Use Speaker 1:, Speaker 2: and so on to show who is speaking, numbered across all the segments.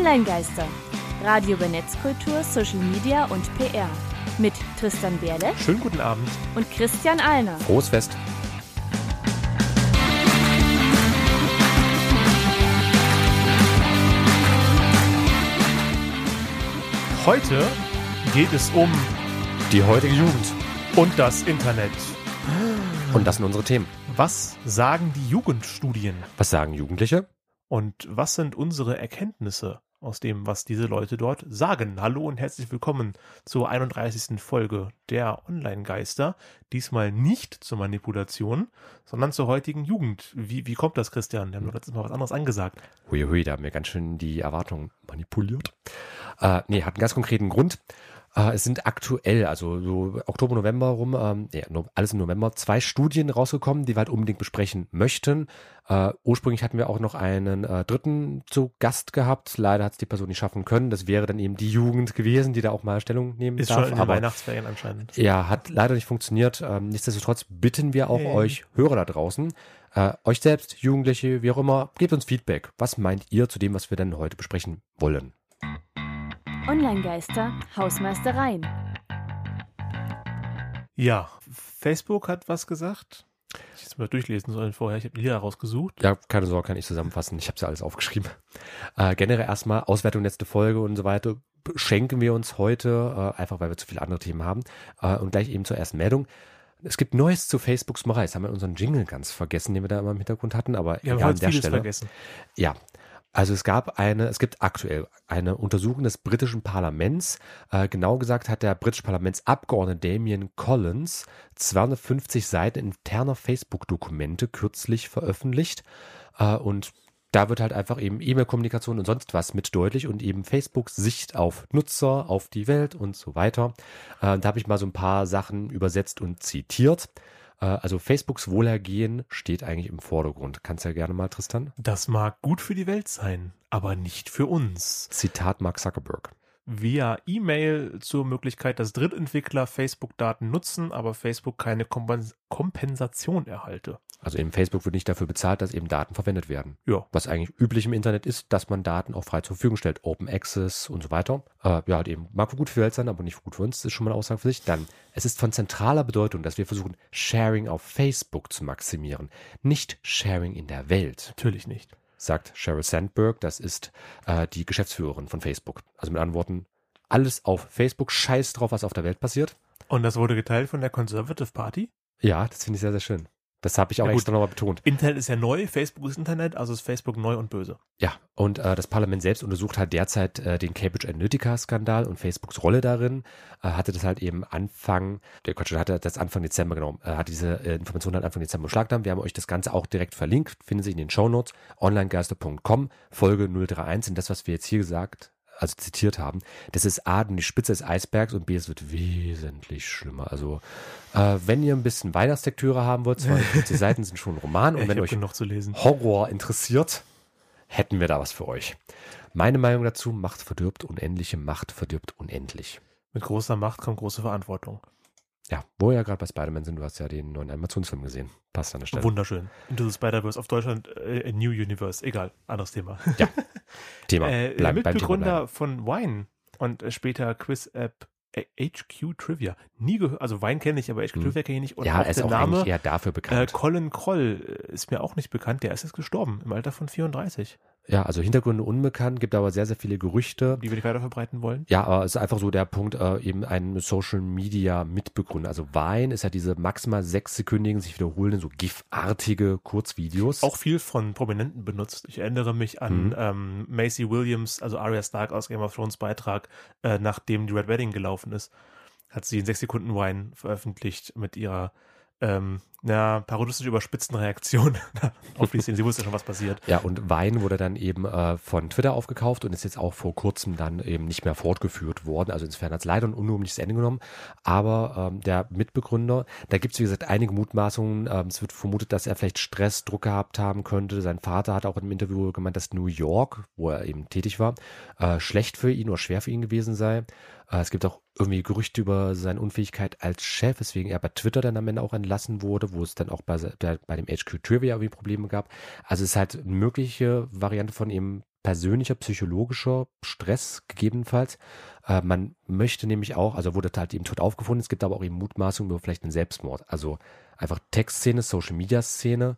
Speaker 1: Online-Geister. Radio über Netzkultur, Social Media und PR. Mit Tristan Berle.
Speaker 2: Schönen guten Abend.
Speaker 1: Und Christian Alner.
Speaker 3: Frohes Fest.
Speaker 2: Heute geht es um
Speaker 3: die heutige Jugend
Speaker 2: und das Internet.
Speaker 3: Und das sind unsere Themen.
Speaker 2: Was sagen die Jugendstudien?
Speaker 3: Was sagen Jugendliche?
Speaker 2: Und was sind unsere Erkenntnisse aus dem, was diese Leute dort sagen? Hallo und herzlich willkommen zur 31. Folge der Online-Geister. Diesmal nicht zur Manipulation, sondern zur heutigen Jugend. Wie kommt das, Christian? Wir haben doch letztes Mal was anderes angesagt.
Speaker 3: Hui, da haben wir ganz schön die Erwartungen manipuliert. Hat einen ganz konkreten Grund. Es sind aktuell, also so Oktober, November rum, alles im November, 2 Studien rausgekommen, die wir halt unbedingt besprechen möchten. Ursprünglich hatten wir auch noch einen dritten zu Gast gehabt. Leider hat es die Person nicht schaffen können. Das wäre dann eben die Jugend gewesen, die da auch mal Stellung nehmen
Speaker 2: Ist
Speaker 3: darf.
Speaker 2: schon in den Weihnachtsferien anscheinend.
Speaker 3: Ja, hat leider nicht funktioniert. Nichtsdestotrotz bitten wir auch euch Hörer da draußen, euch selbst, Jugendliche, wie auch immer, gebt uns Feedback. Was meint ihr zu dem, was wir denn heute besprechen wollen?
Speaker 1: Online-Geister, Hausmeistereien.
Speaker 2: Ja, Facebook hat was gesagt. Ich hätte es mal durchlesen sollen vorher. Ich habe die Lieder rausgesucht.
Speaker 3: Ja, keine Sorge, kann ich zusammenfassen. Ich habe ja alles aufgeschrieben. Generell erstmal Auswertung letzte Folge und so weiter schenken wir uns heute, einfach weil wir zu viele andere Themen haben. Und gleich eben zur ersten Meldung. Es gibt Neues zu Facebooks Macherei. Das haben wir in unseren Jingle ganz vergessen, den wir da immer im Hintergrund hatten. Aber
Speaker 2: ja,
Speaker 3: egal an der Stelle.
Speaker 2: Vergessen.
Speaker 3: Ja. Also es gibt aktuell eine Untersuchung des britischen Parlaments. Genau gesagt hat der britische Parlamentsabgeordnete Damien Collins 250 Seiten interner Facebook-Dokumente kürzlich veröffentlicht. Und da wird halt einfach eben E-Mail-Kommunikation und sonst was mit deutlich und eben Facebooks Sicht auf Nutzer, auf die Welt und so weiter. Da habe ich mal so ein paar Sachen übersetzt und zitiert. Also Facebooks Wohlergehen steht eigentlich im Vordergrund. Kannst ja gerne mal, Tristan.
Speaker 2: Das mag gut für die Welt sein, aber nicht für uns.
Speaker 3: Zitat Mark Zuckerberg.
Speaker 2: Via E-Mail zur Möglichkeit, dass Drittentwickler Facebook-Daten nutzen, aber Facebook keine Kompensation erhalte.
Speaker 3: Also eben Facebook wird nicht dafür bezahlt, dass eben Daten verwendet werden.
Speaker 2: Ja.
Speaker 3: Was eigentlich üblich im Internet ist, dass man Daten auch frei zur Verfügung stellt. Open Access und so weiter. Halt eben mag gut für die Welt sein, aber nicht gut für uns. Das ist schon mal eine Aussage für sich. Dann, es ist von zentraler Bedeutung, dass wir versuchen, Sharing auf Facebook zu maximieren. Nicht Sharing in der Welt.
Speaker 2: Natürlich nicht.
Speaker 3: Sagt Sheryl Sandberg, das ist die Geschäftsführerin von Facebook. Also mit anderen Worten, alles auf Facebook, scheiß drauf, was auf der Welt passiert.
Speaker 2: Und das wurde geteilt von der Conservative Party?
Speaker 3: Ja, das finde ich sehr, sehr schön. Das habe ich auch extra nochmal betont.
Speaker 2: Internet ist ja neu, Facebook ist Internet, also ist Facebook neu und böse.
Speaker 3: Ja, und das Parlament selbst untersucht halt derzeit den Cambridge Analytica-Skandal und Facebooks Rolle darin. Hatte das halt eben Anfang Dezember, genau, hat diese Information halt Anfang Dezember beschlagnahmt. Wir haben euch das Ganze auch direkt verlinkt, finden Sie in den Shownotes, onlinegeister.com, Folge 031. Und das, was wir jetzt hier zitiert haben, das ist A, die Spitze des Eisbergs und B, es wird wesentlich schlimmer. Also, wenn ihr ein bisschen Weihnachtslektüre haben wollt, 250 Seiten sind schon ein Roman und wenn euch
Speaker 2: noch zu lesen.
Speaker 3: Horror interessiert, hätten wir da was für euch. Meine Meinung dazu, Macht verdirbt, unendliche Macht verdirbt unendlich.
Speaker 2: Mit großer Macht kommt große Verantwortung.
Speaker 3: Ja, wo wir ja gerade bei Spider-Man sind, du hast ja den neuen Animationsfilm gesehen. Passt an der Stelle.
Speaker 2: Wunderschön. Into the Spider-Verse auf Deutschland, New Universe, egal, anderes Thema.
Speaker 3: Ja, Thema.
Speaker 2: Der Mitbegründer von Wine und später Quiz-App HQ Trivia. Nie gehört, also Wine kenne ich, aber HQ Trivia kenne ich nicht. Und
Speaker 3: ja, er ist auch
Speaker 2: Name,
Speaker 3: eigentlich eher dafür bekannt.
Speaker 2: Colin Kroll ist mir auch nicht bekannt, der ist jetzt gestorben, im Alter von 34.
Speaker 3: Ja, also Hintergründe unbekannt, gibt aber sehr, sehr viele Gerüchte.
Speaker 2: Die wir nicht weiter verbreiten wollen?
Speaker 3: Ja, aber es ist einfach so der Punkt, eben ein Social-Media-Mitbegründer. Also Vine ist ja diese maximal 6-sekündigen, sich wiederholenden, so GIF-artige Kurzvideos.
Speaker 2: Auch viel von Prominenten benutzt. Ich erinnere mich an Maisie Williams, also Arya Stark aus Game of Thrones Beitrag, nachdem die Red Wedding gelaufen ist, hat sie in 6 Sekunden Vine veröffentlicht mit ihrer parodistisch überspitzten Reaktion auf die Szene. Sie wusste schon, was passiert.
Speaker 3: Ja, und Vine wurde dann eben von Twitter aufgekauft und ist jetzt auch vor kurzem dann eben nicht mehr fortgeführt worden. Also insofern hat es leider ein unrühmliches Ende genommen. Aber der Mitbegründer, da gibt es wie gesagt einige Mutmaßungen. Es wird vermutet, dass er vielleicht Stress, Druck gehabt haben könnte. Sein Vater hat auch in einem Interview gemeint, dass New York, wo er eben tätig war, schlecht für ihn oder schwer für ihn gewesen sei. Es gibt auch irgendwie Gerüchte über seine Unfähigkeit als Chef, weswegen er bei Twitter dann am Ende auch entlassen wurde, wo es dann auch bei dem HQ Trivia irgendwie Probleme gab. Also es ist halt eine mögliche Variante von ihm persönlicher, psychologischer Stress gegebenenfalls. Man möchte nämlich auch, also wurde halt eben tot aufgefunden, es gibt aber auch eben Mutmaßungen über vielleicht einen Selbstmord. Also einfach Textszene, Social-Media-Szene.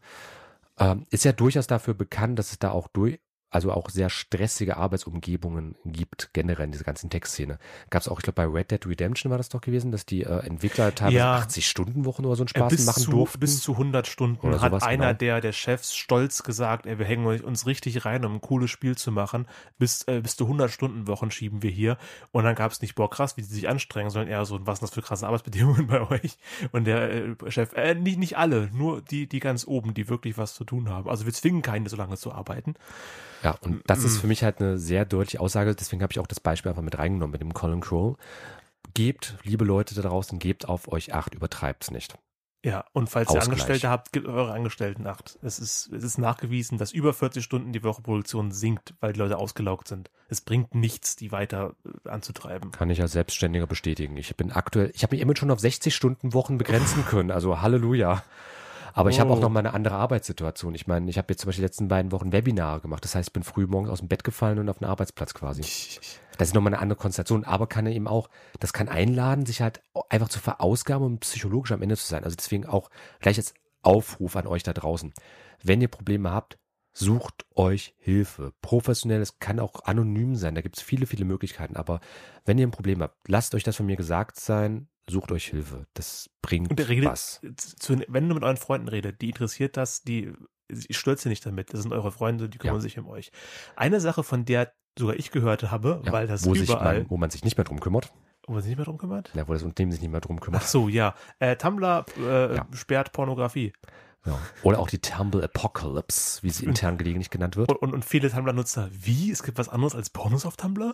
Speaker 3: Ist ja durchaus dafür bekannt, dass es da auch also auch sehr stressige Arbeitsumgebungen gibt, generell in dieser ganzen Textszene. Gab es auch, ich glaube, bei Red Dead Redemption war das doch gewesen, dass die Entwickler teilweise 80-Stunden-Wochen oder so einen Spaß machen durften.
Speaker 2: Bis zu 100 Stunden
Speaker 3: oder
Speaker 2: hat
Speaker 3: sowas,
Speaker 2: einer
Speaker 3: genau.
Speaker 2: der Chefs stolz gesagt, wir hängen uns richtig rein, um ein cooles Spiel zu machen. Bis zu 100-Stunden-Wochen schieben wir hier. Und dann gab es nicht, boah, krass, wie die sich anstrengen, sondern eher so, was sind das für krasse Arbeitsbedingungen bei euch? Und der Chef, nicht alle, nur die ganz oben, die wirklich was zu tun haben. Also wir zwingen keine, so lange zu arbeiten.
Speaker 3: Ja, und das ist für mich halt eine sehr deutliche Aussage, deswegen habe ich auch das Beispiel einfach mit reingenommen mit dem Colin Crow. Gebt, liebe Leute da draußen, gebt auf euch Acht, übertreibt's nicht.
Speaker 2: Ja, und falls
Speaker 3: Ausgleich.
Speaker 2: ihr Angestellte habt, gebt eure Angestellten Acht. Es ist nachgewiesen, dass über 40 Stunden die Woche Produktion sinkt, weil die Leute ausgelaugt sind. Es bringt nichts, die weiter anzutreiben.
Speaker 3: Kann ich als Selbstständiger bestätigen. Ich habe mich immer schon auf 60-Stunden-Wochen begrenzen können, also Halleluja. Aber ich habe auch noch mal eine andere Arbeitssituation. Ich meine, ich habe jetzt zum Beispiel die letzten beiden Wochen Webinare gemacht. Das heißt, ich bin früh morgens aus dem Bett gefallen und auf den Arbeitsplatz quasi. Das ist nochmal eine andere Konstellation. Aber kann eben auch, das kann einladen, sich halt einfach zu verausgaben und psychologisch am Ende zu sein. Also deswegen auch gleich als Aufruf an euch da draußen. Wenn ihr Probleme habt, sucht euch Hilfe. Professionell, es kann auch anonym sein. Da gibt es viele, viele Möglichkeiten. Aber wenn ihr ein Problem habt, lasst euch das von mir gesagt sein. Sucht euch Hilfe. Das bringt was.
Speaker 2: Wenn du mit euren Freunden redet, die interessiert das, ich stürze nicht damit. Das sind eure Freunde, die kümmern sich um euch. Eine Sache, von der sogar ich gehört habe, weil das
Speaker 3: wo man sich nicht mehr drum kümmert.
Speaker 2: Wo man sich nicht mehr drum kümmert?
Speaker 3: Ja, wo das Unternehmen sich nicht mehr drum kümmert.
Speaker 2: Ach so, ja. Tumblr sperrt Pornografie.
Speaker 3: Ja. Oder auch die Tumblr Apocalypse, wie sie intern gelegentlich genannt wird.
Speaker 2: Und viele Tumblr-Nutzer, wie? Es gibt was anderes als Pornos auf Tumblr?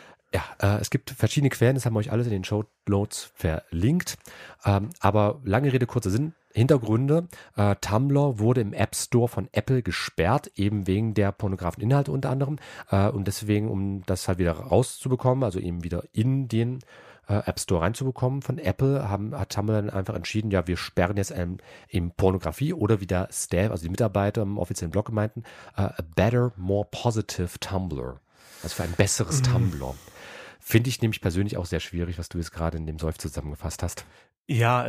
Speaker 3: Ja, es gibt verschiedene Quellen, das haben wir euch alles in den Show Notes verlinkt. Aber lange Rede, kurzer Sinn. Hintergründe, Tumblr wurde im App Store von Apple gesperrt, eben wegen der pornografischen Inhalte unter anderem. Und deswegen, um das halt wieder rauszubekommen, also eben wieder in den App Store reinzubekommen von Apple, hat Tumblr dann einfach entschieden, ja, wir sperren jetzt eben Pornografie oder wie der Staff, also die Mitarbeiter im offiziellen Blog meinten, a better, more positive Tumblr. Also für ein besseres Tumblr. Finde ich nämlich persönlich auch sehr schwierig, was du jetzt gerade in dem Seufzer zusammengefasst hast.
Speaker 2: Ja,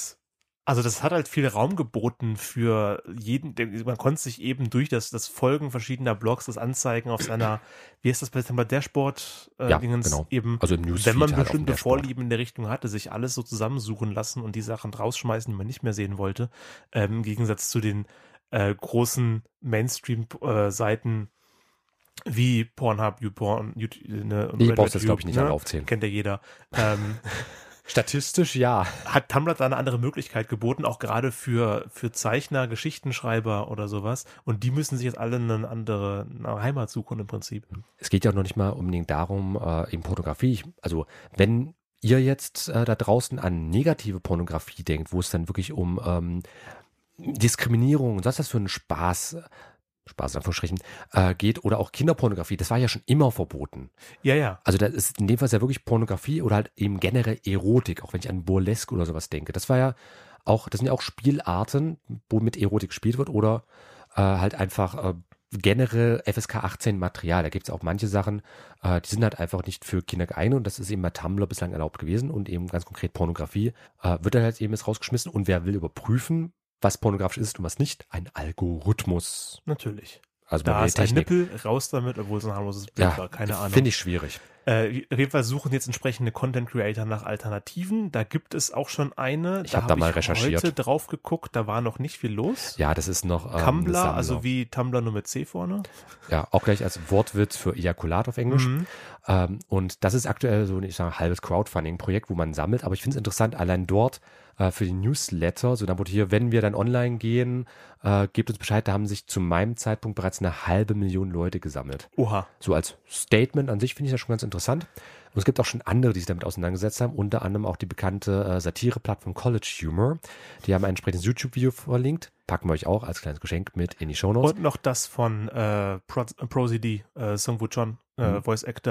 Speaker 2: also das hat halt viel Raum geboten für jeden, man konnte sich eben durch das Folgen verschiedener Blogs, das Anzeigen auf seiner, wie heißt das bei Tumblr, Dashboard, Dingens,
Speaker 3: genau.
Speaker 2: Eben,
Speaker 3: also im Newsfeed
Speaker 2: wenn man
Speaker 3: halt
Speaker 2: bestimmte Vorlieben in der Richtung hatte, sich alles so zusammensuchen lassen und die Sachen rausschmeißen, die man nicht mehr sehen wollte, im Gegensatz zu den großen Mainstream-Seiten, wie Pornhub, YouPorn, YouTube,
Speaker 3: ich brauch's jetzt, glaube ich, nicht alle aufzählen.
Speaker 2: Kennt ja jeder.
Speaker 3: Statistisch ja.
Speaker 2: Hat Tumblr da eine andere Möglichkeit geboten, auch gerade für Zeichner, Geschichtenschreiber oder sowas. Und die müssen sich jetzt alle eine andere Heimat suchen im Prinzip.
Speaker 3: Es geht ja auch noch nicht mal unbedingt darum, eben Pornografie. Also wenn ihr jetzt da draußen an negative Pornografie denkt, wo es dann wirklich um Diskriminierung und was ist das für ein Spaß in Anführungsstrichen, geht oder auch Kinderpornografie, das war ja schon immer verboten.
Speaker 2: Ja, ja.
Speaker 3: Also das ist in dem Fall ja wirklich Pornografie oder halt eben generell Erotik, auch wenn ich an Burlesque oder sowas denke. Das sind ja auch Spielarten, wo mit Erotik gespielt wird oder halt einfach generell FSK 18 Material. Da gibt es auch manche Sachen, die sind halt einfach nicht für Kinder geeignet und das ist eben bei Tumblr bislang erlaubt gewesen und eben ganz konkret Pornografie wird dann halt eben jetzt rausgeschmissen und wer will überprüfen, was pornografisch ist und was nicht? Ein Algorithmus.
Speaker 2: Natürlich.
Speaker 3: Also
Speaker 2: da ist ein Nippel, raus damit, obwohl es ein harmloses Bild war. Keine Ahnung.
Speaker 3: Finde ich schwierig.
Speaker 2: Auf jeden Fall suchen jetzt entsprechende Content Creator nach Alternativen. Da gibt es auch schon eine.
Speaker 3: Ich habe da mal recherchiert.
Speaker 2: Heute drauf geguckt, da war noch nicht viel los.
Speaker 3: Ja, das ist noch
Speaker 2: Tumblr, also wie Tumblr nur mit C vorne.
Speaker 3: Ja, auch gleich als Wortwitz für Ejakulat auf Englisch. Und das ist aktuell so ein halbes Crowdfunding-Projekt, wo man sammelt. Aber ich finde es interessant, allein dort für die Newsletter, so dann wurde hier, wenn wir dann online gehen, gebt uns Bescheid, da haben sich zu meinem Zeitpunkt bereits 500.000 Leute gesammelt.
Speaker 2: Oha.
Speaker 3: So als Statement an sich finde ich das schon ganz interessant. Und es gibt auch schon andere, die sich damit auseinandergesetzt haben, unter anderem auch die bekannte Satire-Plattform College Humor. Die haben ein entsprechendes YouTube-Video verlinkt, packen wir euch auch als kleines Geschenk mit in die Shownotes.
Speaker 2: Und noch das von Prosody, Sung Woo Chon, Voice Actor,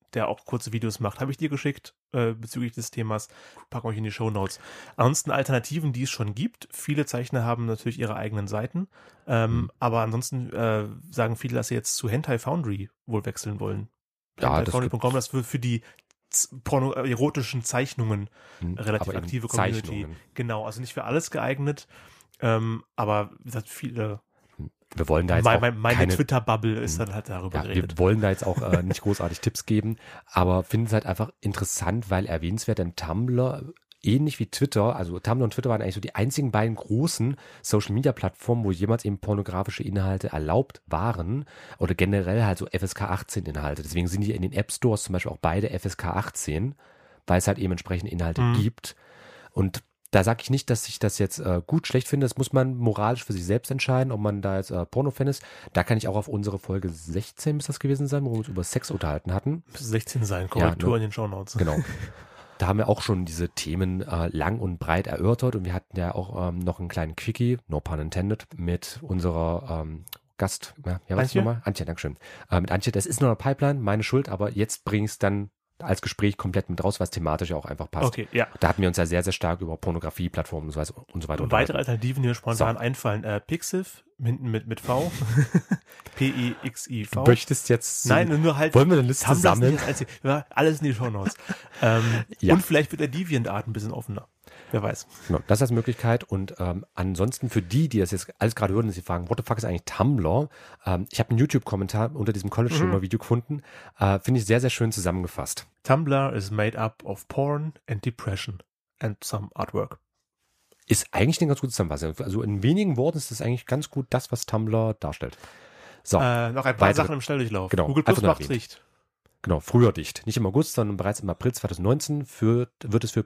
Speaker 2: der auch kurze Videos macht. Habe ich dir geschickt bezüglich des Themas. Packen euch in die Shownotes. Ansonsten Alternativen, die es schon gibt. Viele Zeichner haben natürlich ihre eigenen Seiten. Aber ansonsten sagen viele, dass sie jetzt zu Hentai Foundry wohl wechseln wollen.
Speaker 3: Ja,
Speaker 2: HentaiFoundry.com, das für die erotischen Zeichnungen relativ aktive Community.
Speaker 3: Zeichnungen.
Speaker 2: Genau, also nicht für alles geeignet. Aber wie gesagt, viele.
Speaker 3: Wir wollen da jetzt
Speaker 2: meine Twitter-Bubble ist dann halt darüber geredet.
Speaker 3: Wir wollen da jetzt auch nicht großartig Tipps geben, aber finden es halt einfach interessant, weil erwähnenswert, denn Tumblr, ähnlich wie Twitter, also Tumblr und Twitter waren eigentlich so die einzigen beiden großen Social-Media-Plattformen, wo jemals eben pornografische Inhalte erlaubt waren oder generell halt so FSK 18 Inhalte. Deswegen sind die in den App-Stores zum Beispiel auch beide FSK 18, weil es halt eben entsprechende Inhalte gibt. Und da sage ich nicht, dass ich das jetzt gut, schlecht finde. Das muss man moralisch für sich selbst entscheiden, ob man da jetzt Porno-Fan ist. Da kann ich auch auf unsere Folge 16, müsste das gewesen sein, wo wir uns über Sex unterhalten hatten.
Speaker 2: Müsste 16 sein, Korrektur in den Shownotes.
Speaker 3: Genau. Da haben wir auch schon diese Themen lang und breit erörtert und wir hatten ja auch noch einen kleinen Quickie, no pun intended, mit unserer Gast, was nochmal? Antje, dankeschön. Mit Antje, das ist nur eine Pipeline, meine Schuld, aber jetzt bringe ich es dann als Gespräch komplett mit raus, was thematisch auch einfach passt.
Speaker 2: Okay, ja.
Speaker 3: Da hatten wir uns ja sehr, sehr stark über Pornografie, Plattformen und so weiter
Speaker 2: und weitere Alternativen, die mir spontan einfallen. Pixiv, hinten mit V. P-I-X-I-V.
Speaker 3: Du möchtest jetzt...
Speaker 2: Nein, nur halt...
Speaker 3: Wollen wir eine Liste sammeln?
Speaker 2: Alles in die Shownotes. Und vielleicht wird der DeviantArt ein bisschen offener. Wer weiß.
Speaker 3: Genau, das als Möglichkeit. Und ansonsten für die das jetzt alles gerade hören und sie fragen, what the fuck ist eigentlich Tumblr? Ich habe einen YouTube-Kommentar unter diesem College-Humor-Video gefunden. Finde ich sehr, sehr schön zusammengefasst.
Speaker 2: Tumblr is made up of porn and depression and some artwork.
Speaker 3: Ist eigentlich eine ganz gute Zusammenfassung. Also in wenigen Worten ist das eigentlich ganz gut das, was Tumblr darstellt. So,
Speaker 2: noch ein paar Sachen im Schnelldurchlauf.
Speaker 3: Genau,
Speaker 2: Google Plus macht dicht.
Speaker 3: Genau, früher dicht. Nicht im August, sondern bereits im April 2019 wird es für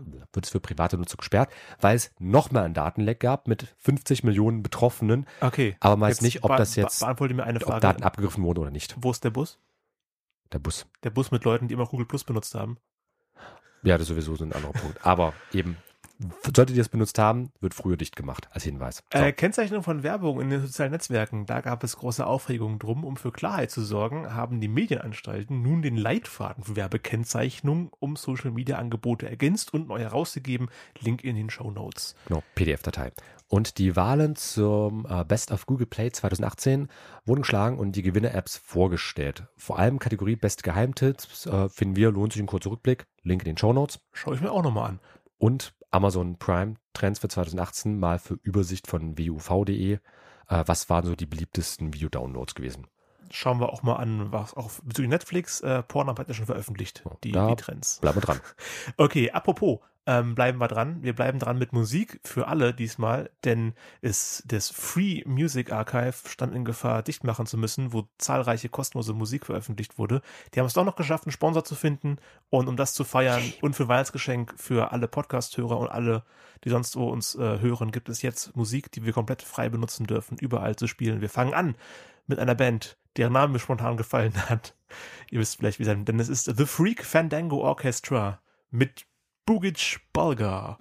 Speaker 3: private Nutzer gesperrt, weil es nochmal einen Datenleck gab mit 50 Millionen Betroffenen.
Speaker 2: Okay.
Speaker 3: Aber man weiß nicht, ob das jetzt,
Speaker 2: beantworte mir eine Frage.
Speaker 3: ob Daten abgegriffen wurden oder nicht.
Speaker 2: Wo ist der Bus?
Speaker 3: Der Bus.
Speaker 2: Der Bus mit Leuten, die immer Google Plus benutzt haben.
Speaker 3: Ja, das ist sowieso so ein anderer Punkt. Aber eben, solltet ihr das benutzt haben, wird früher dicht gemacht, als Hinweis. So.
Speaker 2: Kennzeichnung von Werbung in den sozialen Netzwerken. Da gab es große Aufregung drum. Um für Klarheit zu sorgen, haben die Medienanstalten nun den Leitfaden für Werbekennzeichnung um Social-Media-Angebote ergänzt und neu herausgegeben. Link in den Shownotes.
Speaker 3: Genau, PDF-Datei. Und die Wahlen zum Best of Google Play 2018 wurden geschlagen und die Gewinner-Apps vorgestellt. Vor allem Kategorie Beste Geheimtipps finden wir, lohnt sich ein kurzer Rückblick. Link in den Shownotes.
Speaker 2: Schaue ich mir auch nochmal an.
Speaker 3: Und Amazon Prime Trends für 2018 mal für Übersicht von wuv.de. Was waren so die beliebtesten Video-Downloads gewesen?
Speaker 2: Schauen wir auch mal an, was auch bezüglich Netflix, Pornhub hat ja schon veröffentlicht, die Trends.
Speaker 3: Bleiben wir dran.
Speaker 2: Okay, apropos, bleiben wir dran. Wir bleiben dran mit Musik für alle diesmal, denn das Free Music Archive stand in Gefahr, dicht machen zu müssen, wo zahlreiche kostenlose Musik veröffentlicht wurde. Die haben es doch noch geschafft, einen Sponsor zu finden und um das zu feiern und für Weihnachtsgeschenk für alle Podcast-Hörer und alle, die sonst wo uns hören, gibt es jetzt Musik, die wir komplett frei benutzen dürfen, überall zu spielen. Wir fangen an mit einer Band, deren Name mir spontan gefallen hat. Ihr wisst vielleicht, wie sein, denn es ist The Freak Fandango Orchestra mit Bugic Bulgar.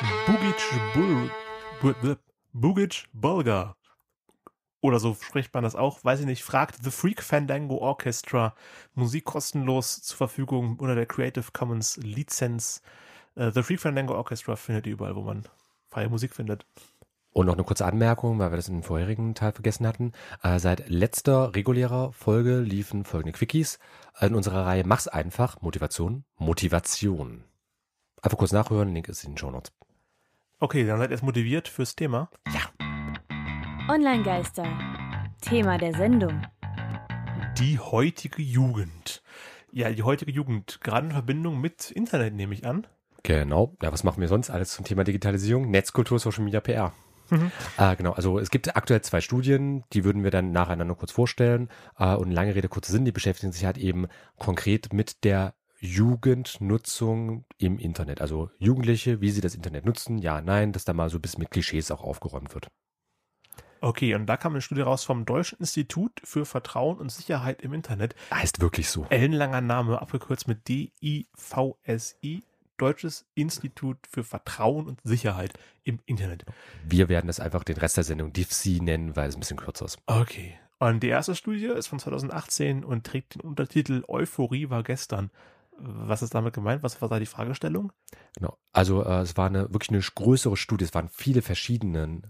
Speaker 2: Bugic Bulgar. Oder so spricht man das auch, weiß ich nicht, fragt The Freak Fandango Orchestra. Musik kostenlos zur Verfügung unter der Creative Commons Lizenz. The Freak Fandango Orchestra findet ihr überall, wo man freie Musik findet.
Speaker 3: Und noch eine kurze Anmerkung, weil wir das im vorherigen Teil vergessen hatten. Seit letzter regulärer Folge liefen folgende Quickies in unserer Reihe Mach's einfach, Motivation. Einfach kurz nachhören, Link ist in den Shownotes.
Speaker 2: Okay, dann seid ihr jetzt motiviert fürs Thema?
Speaker 3: Ja.
Speaker 1: Online-Geister. Thema der Sendung.
Speaker 2: Die heutige Jugend. Ja, die heutige Jugend, gerade in Verbindung mit Internet, nehme ich an.
Speaker 3: Genau. Ja, was machen wir sonst alles zum Thema Digitalisierung? Netzkultur, Social Media, PR. Genau, also es gibt aktuell 2 Studien, die würden wir dann nacheinander kurz vorstellen. Und lange Rede, kurzer Sinn, die beschäftigen sich halt eben konkret mit der Jugendnutzung im Internet. Also Jugendliche, wie sie das Internet nutzen, ja, nein, dass da mal so ein bisschen mit Klischees auch aufgeräumt wird.
Speaker 2: Okay, und da kam eine Studie raus vom Deutschen Institut für Vertrauen und Sicherheit im Internet.
Speaker 3: Heißt wirklich so.
Speaker 2: Ellenlanger Name, abgekürzt mit DIVSI. Deutsches Institut für Vertrauen und Sicherheit im Internet.
Speaker 3: Wir werden das einfach den Rest der Sendung DIVSI nennen, weil es ein bisschen kürzer ist.
Speaker 2: Okay. Und die erste Studie ist von 2018 und trägt den Untertitel Euphorie war gestern. Was ist damit gemeint? Was war da die Fragestellung?
Speaker 3: Genau. Also es war wirklich eine größere Studie. Es waren viele verschiedene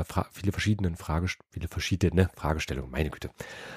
Speaker 3: Fragestellungen, meine Güte,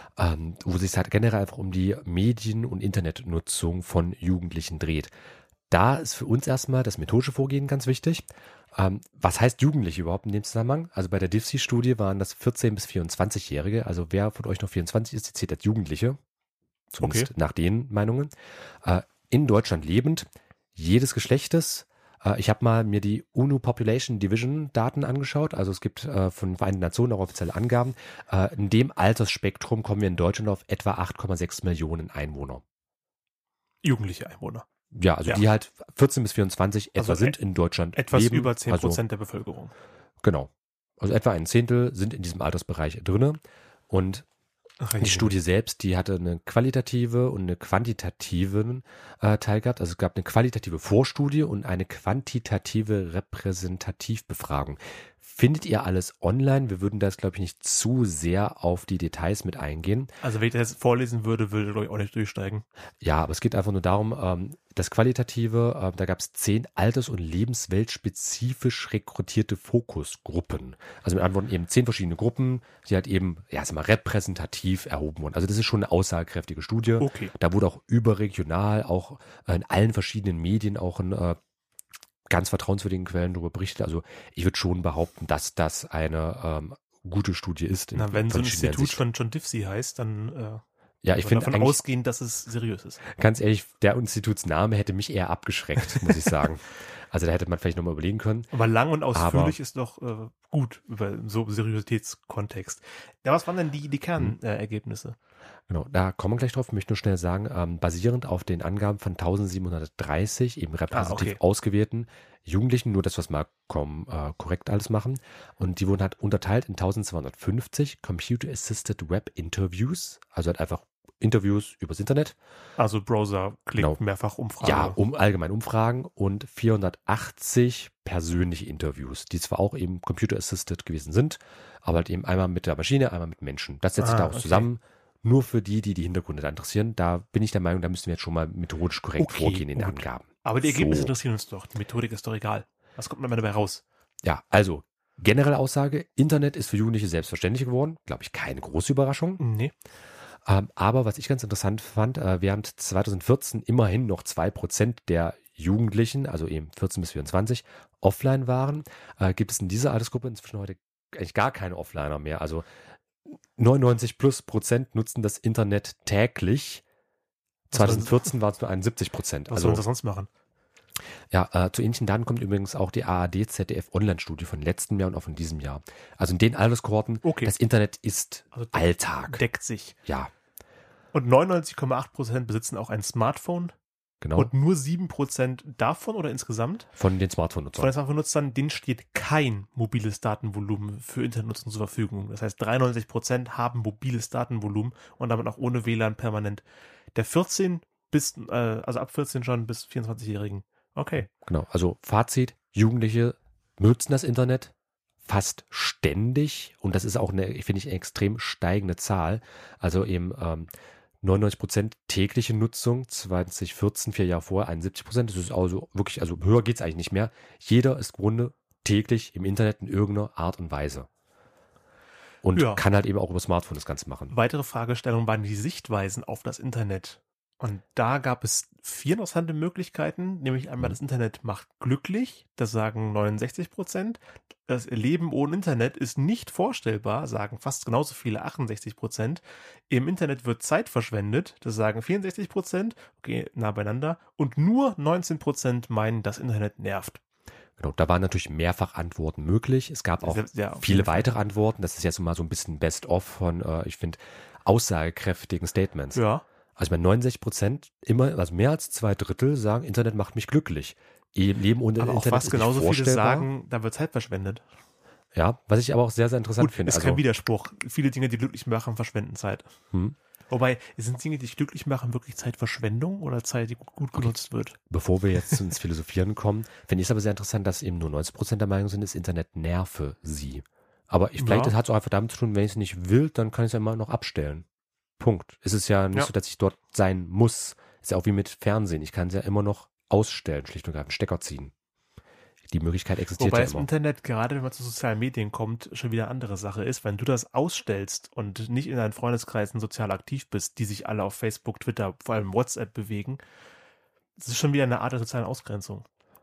Speaker 3: wo sich halt generell einfach um die Medien- und Internetnutzung von Jugendlichen dreht. Da ist für uns erstmal das methodische Vorgehen ganz wichtig. Was heißt Jugendliche überhaupt in dem Zusammenhang? Also bei der DIVSI-Studie waren das 14- bis 24-Jährige. Also wer von euch noch 24 ist, die zählt als Jugendliche. Zumindest nach den Meinungen. In Deutschland lebend, jedes Geschlechtes. Ich habe mal mir die UNO Population Division Daten angeschaut. Also es gibt von Vereinten Nationen auch offizielle Angaben. In dem Altersspektrum kommen wir in Deutschland auf etwa 8,6 Millionen Einwohner.
Speaker 2: Jugendliche Einwohner.
Speaker 3: Ja, also die halt 14 bis 24 etwa sind in Deutschland
Speaker 2: etwas
Speaker 3: leben.
Speaker 2: Über 10% der Bevölkerung.
Speaker 3: Genau. Also etwa ein Zehntel sind in diesem Altersbereich drinne. Und die Studie selbst, die hatte eine qualitative und eine quantitative Teil gehabt. Also es gab eine qualitative Vorstudie und eine quantitative Repräsentativbefragung. Findet ihr alles online? Wir würden das, glaube ich, nicht zu sehr auf die Details mit eingehen.
Speaker 2: Also wenn ich das jetzt vorlesen würde, würde ich auch nicht durchsteigen.
Speaker 3: Ja, aber es geht einfach nur darum, das Qualitative, da gab es 10 alters- und lebensweltspezifisch rekrutierte Fokusgruppen. Also mit anderen Worten eben 10 verschiedene Gruppen, die halt eben, ja, sag mal, repräsentativ erhoben wurden. Also das ist schon eine aussagekräftige Studie.
Speaker 2: Okay.
Speaker 3: Da wurde auch überregional, auch in allen verschiedenen Medien auch in ganz vertrauenswürdigen Quellen darüber berichtet. Also ich würde schon behaupten, dass das eine gute Studie ist.
Speaker 2: Na, wenn so ein Institut schon DIVSI heißt, dann
Speaker 3: ja, ich finde
Speaker 2: davon ausgehen, dass es seriös ist.
Speaker 3: Ganz ehrlich, der Institutsname hätte mich eher abgeschreckt, muss ich sagen. Also da hätte man vielleicht nochmal überlegen können.
Speaker 2: Aber lang und ausführlich ist doch gut über so Seriositätskontext. Ja, was waren denn die Kernergebnisse?
Speaker 3: Genau, da kommen wir gleich drauf. Ich möchte nur schnell sagen, basierend auf den Angaben von 1730 eben repräsentativ ausgewählten Jugendlichen, nur das, was wir korrekt alles machen. Und die wurden halt unterteilt in 1250 Computer-Assisted Web Interviews, also halt einfach Interviews übers Internet.
Speaker 2: Also Browser-Klick, mehrfach Umfragen.
Speaker 3: Ja, allgemein Umfragen und 480 persönliche Interviews, die zwar auch eben Computer-Assisted gewesen sind, aber halt eben einmal mit der Maschine, einmal mit Menschen. Das setzt sich daraus zusammen. Nur für die Hintergründe da interessieren, da bin ich der Meinung, da müssen wir jetzt schon mal methodisch korrekt vorgehen in den Angaben.
Speaker 2: Aber die Ergebnisse interessieren uns doch. Die Methodik ist doch egal. Was kommt denn dabei raus?
Speaker 3: Ja, also generelle Aussage, Internet ist für Jugendliche selbstverständlich geworden. Glaube ich, keine große Überraschung.
Speaker 2: Nee.
Speaker 3: Aber was ich ganz interessant fand, während 2014 immerhin noch 2% der Jugendlichen, also eben 14 bis 24, offline waren, gibt es in dieser Altersgruppe inzwischen heute eigentlich gar keine Offliner mehr. Also 99+% nutzen das Internet täglich. 2014 waren es nur 71%.
Speaker 2: Was sollen sie sonst machen?
Speaker 3: Ja, zu ähnlichen Daten kommt übrigens auch die ARD-ZDF-Online-Studie von letztem Jahr und auch von diesem Jahr. Also in den Alterskohorten, das Internet ist Alltag.
Speaker 2: Deckt sich.
Speaker 3: Ja.
Speaker 2: Und 99,8% besitzen auch ein Smartphone.
Speaker 3: Genau.
Speaker 2: Und nur 7% davon oder insgesamt?
Speaker 3: Von den Smartphone-Nutzern.
Speaker 2: Von den Smartphone-Nutzern, denen steht kein mobiles Datenvolumen für Internetnutzung zur Verfügung. Das heißt, 93% haben mobiles Datenvolumen und damit auch ohne WLAN permanent. Der 14 also ab 14 schon bis 24-Jährigen. Okay.
Speaker 3: Genau, also Fazit, Jugendliche benutzen das Internet fast ständig und das ist auch finde ich, eine extrem steigende Zahl. Also eben 99% tägliche Nutzung, 2014, 4 Jahre vorher, 71%. Das ist also wirklich, also höher geht es eigentlich nicht mehr. Jeder ist im Grunde täglich im Internet in irgendeiner Art und Weise. Und kann halt eben auch über Smartphone das Ganze machen.
Speaker 2: Weitere Fragestellungen waren die Sichtweisen auf das Internet. Und da gab es 4 interessante Möglichkeiten, nämlich einmal das Internet macht glücklich, das sagen 69%. Das Leben ohne Internet ist nicht vorstellbar, sagen fast genauso viele, 68%. Im Internet wird Zeit verschwendet, das sagen 64%, okay, nah beieinander. Und nur 19% meinen, das Internet nervt.
Speaker 3: Genau, da waren natürlich mehrfach Antworten möglich. Es gab auch viele weitere Antworten. Das ist jetzt mal so ein bisschen Best-of von, ich finde, aussagekräftigen Statements.
Speaker 2: Ja.
Speaker 3: Also bei 69% also mehr als 2/3 sagen, Internet macht mich glücklich. Leben ohne
Speaker 2: aber
Speaker 3: Internet
Speaker 2: auch fast
Speaker 3: ist
Speaker 2: genauso
Speaker 3: nicht
Speaker 2: viele
Speaker 3: vorstellbar.
Speaker 2: sagen, da wird Zeit verschwendet.
Speaker 3: Ja, was ich aber auch sehr, sehr interessant
Speaker 2: Gut,
Speaker 3: finde.
Speaker 2: ist kein Widerspruch. Viele Dinge, die glücklich machen, verschwenden Zeit.
Speaker 3: Hm.
Speaker 2: Wobei, sind Dinge, die dich glücklich machen, wirklich Zeitverschwendung oder Zeit, die gut genutzt wird?
Speaker 3: Bevor wir jetzt ins Philosophieren kommen, finde ich es aber sehr interessant, dass eben nur 90% der Meinung sind, das Internet nerve sie. Aber vielleicht hat es auch einfach damit zu tun, wenn ich es nicht will, dann kann ich es ja immer noch abstellen. Punkt. Es ist ja nicht so, dass ich dort sein muss. Ist ja auch wie mit Fernsehen. Ich kann es ja immer noch ausstellen, schlicht und ergreifend Stecker ziehen. Die Möglichkeit existiert
Speaker 2: Wobei
Speaker 3: ja
Speaker 2: das
Speaker 3: immer.
Speaker 2: Internet, gerade wenn man zu sozialen Medien kommt, schon wieder eine andere Sache ist. Wenn du das ausstellst und nicht in deinen Freundeskreisen sozial aktiv bist, die sich alle auf Facebook, Twitter, vor allem WhatsApp bewegen, das ist schon wieder eine Art der sozialen Ausgrenzung.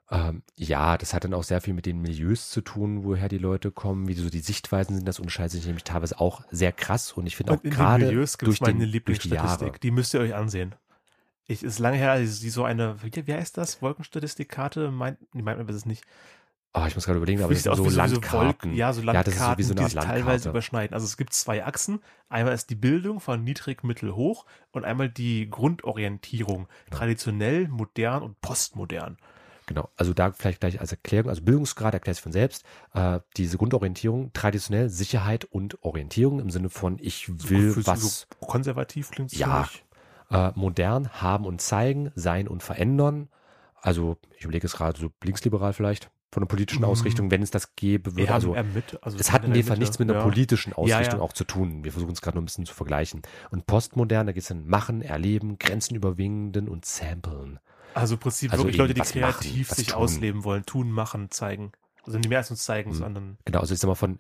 Speaker 3: Ja, das hat dann auch sehr viel mit den Milieus zu tun, woher die Leute kommen, wie so die Sichtweisen sind, das unterscheidet sich nämlich teilweise auch sehr krass und ich finde auch gerade
Speaker 2: in den Milieus gibt es meine
Speaker 3: durch die
Speaker 2: Lieblingsstatistik,
Speaker 3: Jahre.
Speaker 2: die müsst ihr euch ansehen. Ist lange her, die so eine, wie heißt das, Wolkenstatistikkarte, meint man das nicht.
Speaker 3: Ich muss gerade überlegen, aber das sind so Landkarten.
Speaker 2: So Landkarten,
Speaker 3: das ist sowieso eine
Speaker 2: die
Speaker 3: Art
Speaker 2: sich
Speaker 3: Landkarte.
Speaker 2: teilweise überschneiden. Also es gibt 2 Achsen. Einmal ist die Bildung von niedrig, mittel, hoch und einmal die Grundorientierung. Traditionell, modern und postmodern.
Speaker 3: Genau, also da vielleicht gleich als Erklärung, also Bildungsgrad erklärt sich von selbst, diese Grundorientierung, traditionell Sicherheit und Orientierung im Sinne von ich will was.
Speaker 2: So konservativ klingt es
Speaker 3: Ja,
Speaker 2: für mich.
Speaker 3: Modern, haben und zeigen, sein und verändern. Also ich überlege es gerade so linksliberal vielleicht von der politischen Ausrichtung, wenn es das gäbe, würde. Also es hat in dem Fall nichts mit einer politischen Ausrichtung auch zu tun. Wir versuchen es gerade nur ein bisschen zu vergleichen. Und postmodern, da geht es dann machen, erleben, Grenzen überwinden und samplen.
Speaker 2: Also im Prinzip
Speaker 3: Also
Speaker 2: wirklich Leute, die
Speaker 3: was
Speaker 2: kreativ
Speaker 3: machen,
Speaker 2: sich
Speaker 3: tun.
Speaker 2: ausleben wollen, tun, machen, zeigen. Also nicht mehr als uns zeigen, sondern
Speaker 3: Genau, also ich sag mal von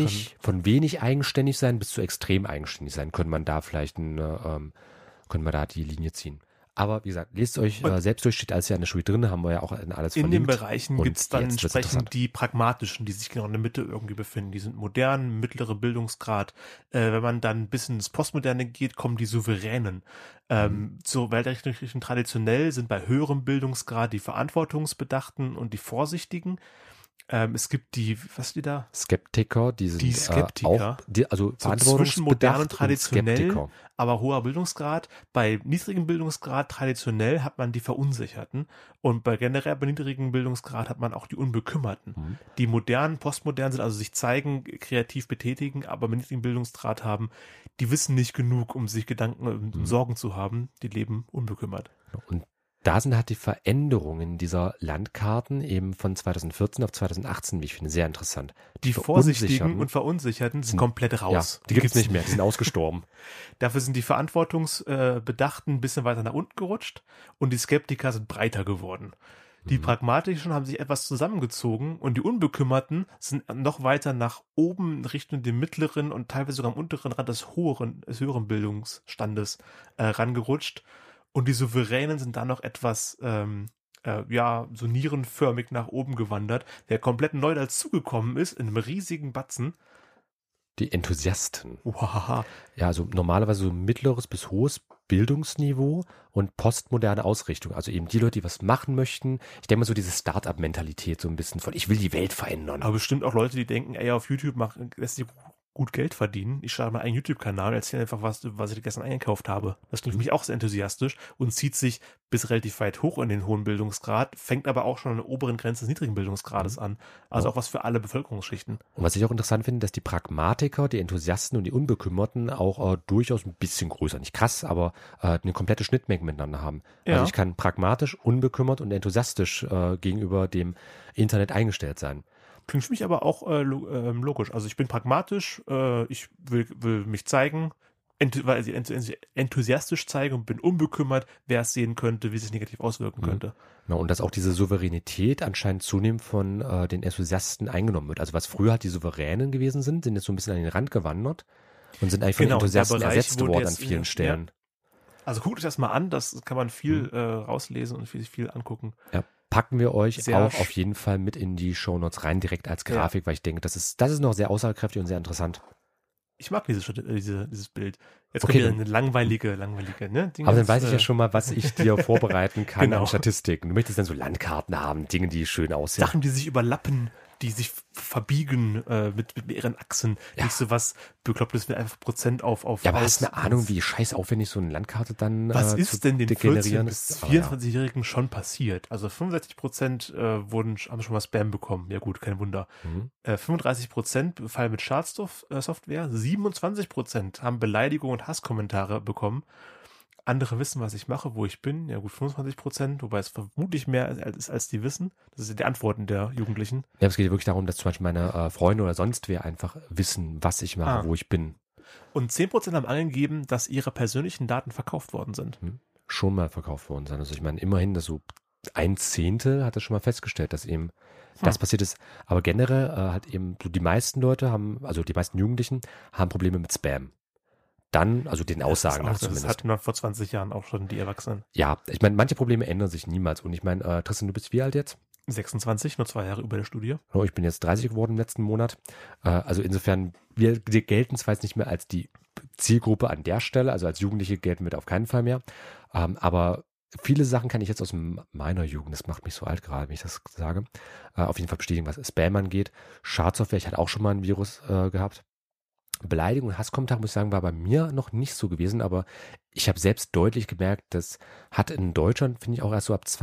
Speaker 3: wenig eigenständig sein bis zu extrem eigenständig sein, könnte man da vielleicht können wir da die Linie ziehen. Aber wie gesagt, lest euch selbst durch, steht alles ja in der Schule drin, haben wir ja auch in alles
Speaker 2: in
Speaker 3: verlinkt.
Speaker 2: den Bereichen gibt es dann
Speaker 3: jetzt wird's
Speaker 2: entsprechend die pragmatischen, die sich genau in der Mitte irgendwie befinden. Die sind modern, mittlere Bildungsgrad. Wenn man dann ein bisschen ins Postmoderne geht, kommen die Souveränen. So weltrechtlichen traditionell sind bei höherem Bildungsgrad die Verantwortungsbedachten und die Vorsichtigen. Es gibt die, was die da?
Speaker 3: Skeptiker, die sind
Speaker 2: Skeptiker.
Speaker 3: also
Speaker 2: So zwischen modern und traditionell,
Speaker 3: Skeptiker.
Speaker 2: aber hoher Bildungsgrad. Bei niedrigem Bildungsgrad traditionell hat man die Verunsicherten und bei niedrigem Bildungsgrad hat man auch die Unbekümmerten. Die modernen, postmodernen sind also sich zeigen, kreativ betätigen, aber mit niedrigem Bildungsgrad haben, die wissen nicht genug, um sich Gedanken, Sorgen zu haben, die leben unbekümmert.
Speaker 3: Und da sind halt die Veränderungen dieser Landkarten eben von 2014 auf 2018, wie ich finde, sehr interessant.
Speaker 2: Die Vorsichtigen und Verunsicherten sind komplett raus.
Speaker 3: Ja, die gibt es nicht mehr, die sind ausgestorben.
Speaker 2: Dafür sind die Verantwortungsbedachten ein bisschen weiter nach unten gerutscht und die Skeptiker sind breiter geworden. Die Pragmatischen haben sich etwas zusammengezogen und die Unbekümmerten sind noch weiter nach oben Richtung den mittleren und teilweise sogar am unteren Rand des höheren Bildungsstandes rangerutscht. Und die Souveränen sind dann noch etwas, so nierenförmig nach oben gewandert. Wer komplett neu dazugekommen ist, in einem riesigen Batzen.
Speaker 3: Die Enthusiasten.
Speaker 2: Wow.
Speaker 3: Ja, also normalerweise so mittleres bis hohes Bildungsniveau und postmoderne Ausrichtung. Also eben die Leute, die was machen möchten. Ich denke mal so diese Start-up-Mentalität so ein bisschen von, ich will die Welt verändern.
Speaker 2: Aber bestimmt auch Leute, die denken, ey, auf YouTube lässt sich gut Geld verdienen. Ich starte mal einen YouTube-Kanal und erzähle einfach was ich gestern eingekauft habe. Das klingt für mich auch sehr enthusiastisch und zieht sich bis relativ weit hoch in den hohen Bildungsgrad, fängt aber auch schon an der oberen Grenze des niedrigen Bildungsgrades an. Also auch was für alle Bevölkerungsschichten.
Speaker 3: Und was ich auch interessant finde, dass die Pragmatiker, die Enthusiasten und die Unbekümmerten auch durchaus ein bisschen größer, nicht krass, aber eine komplette Schnittmenge miteinander haben.
Speaker 2: Ja.
Speaker 3: Also ich kann pragmatisch, unbekümmert und enthusiastisch gegenüber dem Internet eingestellt sein.
Speaker 2: Klingt für mich aber auch logisch. Also ich bin pragmatisch, ich will mich zeigen, weil ich enthusiastisch zeige und bin unbekümmert, wer es sehen könnte, wie es sich negativ auswirken könnte.
Speaker 3: Genau, und dass auch diese Souveränität anscheinend zunehmend von den Enthusiasten eingenommen wird. Also was früher halt die Souveränen gewesen sind jetzt so ein bisschen an den Rand gewandert und sind eigentlich von den Enthusiasten ersetzt worden an vielen Stellen.
Speaker 2: Ja. Also guckt euch das mal an, das kann man viel rauslesen und viel angucken.
Speaker 3: Ja, packen wir euch auch auf jeden Fall mit in die Shownotes rein, direkt als Grafik, weil ich denke, das ist noch sehr aussagekräftig und sehr interessant.
Speaker 2: Ich mag dieses Bild. Jetzt kommt wieder eine langweilige, ne?
Speaker 3: Aber dann weiß ich ja schon mal, was ich dir vorbereiten kann an Statistiken. Du möchtest dann so Landkarten haben, Dinge, die schön aussehen.
Speaker 2: Sachen, die sich überlappen, die sich verbiegen mit ihren Achsen.
Speaker 3: Ja.
Speaker 2: Nicht so was Beklopptes mit einfach Prozent auf.
Speaker 3: Ja, aber hast du eine Ahnung, wie scheiß aufwendig so eine Landkarte dann
Speaker 2: was ist denn den
Speaker 3: degenerieren
Speaker 2: 14- bis 24-Jährigen schon passiert? Also 65% haben schon mal Spam bekommen. Ja gut, kein Wunder. 35% befallen mit Schadsoftware. 27% haben Beleidigungen und Hasskommentare bekommen. Andere wissen, was ich mache, wo ich bin. Ja gut, 25%, wobei es vermutlich mehr ist, als die wissen. Das sind die Antworten der Jugendlichen.
Speaker 3: Ja, es geht ja wirklich darum, dass zum Beispiel meine Freunde oder sonst wer einfach wissen, was ich mache, wo ich bin.
Speaker 2: Und 10% haben angegeben, dass ihre persönlichen Daten verkauft worden sind.
Speaker 3: Schon mal verkauft worden sind. Also ich meine, immerhin, dass so 1/10 hat er schon mal festgestellt, dass eben das passiert ist. Aber generell hat eben so die meisten Leute also die meisten Jugendlichen haben Probleme mit Spam. Dann, also den Aussagen nach zumindest.
Speaker 2: Das hatten wir vor 20 Jahren auch schon die Erwachsenen.
Speaker 3: Ja, ich meine, manche Probleme ändern sich niemals. Und ich meine, Tristan, du bist wie alt jetzt?
Speaker 2: 26, nur 2 Jahre über der Studie.
Speaker 3: Oh, ich bin jetzt 30 geworden im letzten Monat. Also insofern, wir gelten zwar jetzt nicht mehr als die Zielgruppe an der Stelle, also als Jugendliche gelten wir auf keinen Fall mehr. Aber viele Sachen kann ich jetzt aus meiner Jugend, das macht mich so alt gerade, wenn ich das sage, auf jeden Fall bestätigen, was Spam angeht. Schadsoftware, ich hatte auch schon mal ein Virus gehabt. Beleidigung und Hasskommentar, muss ich sagen, war bei mir noch nicht so gewesen, aber ich habe selbst deutlich gemerkt, das hat in Deutschland, finde ich, auch erst so ab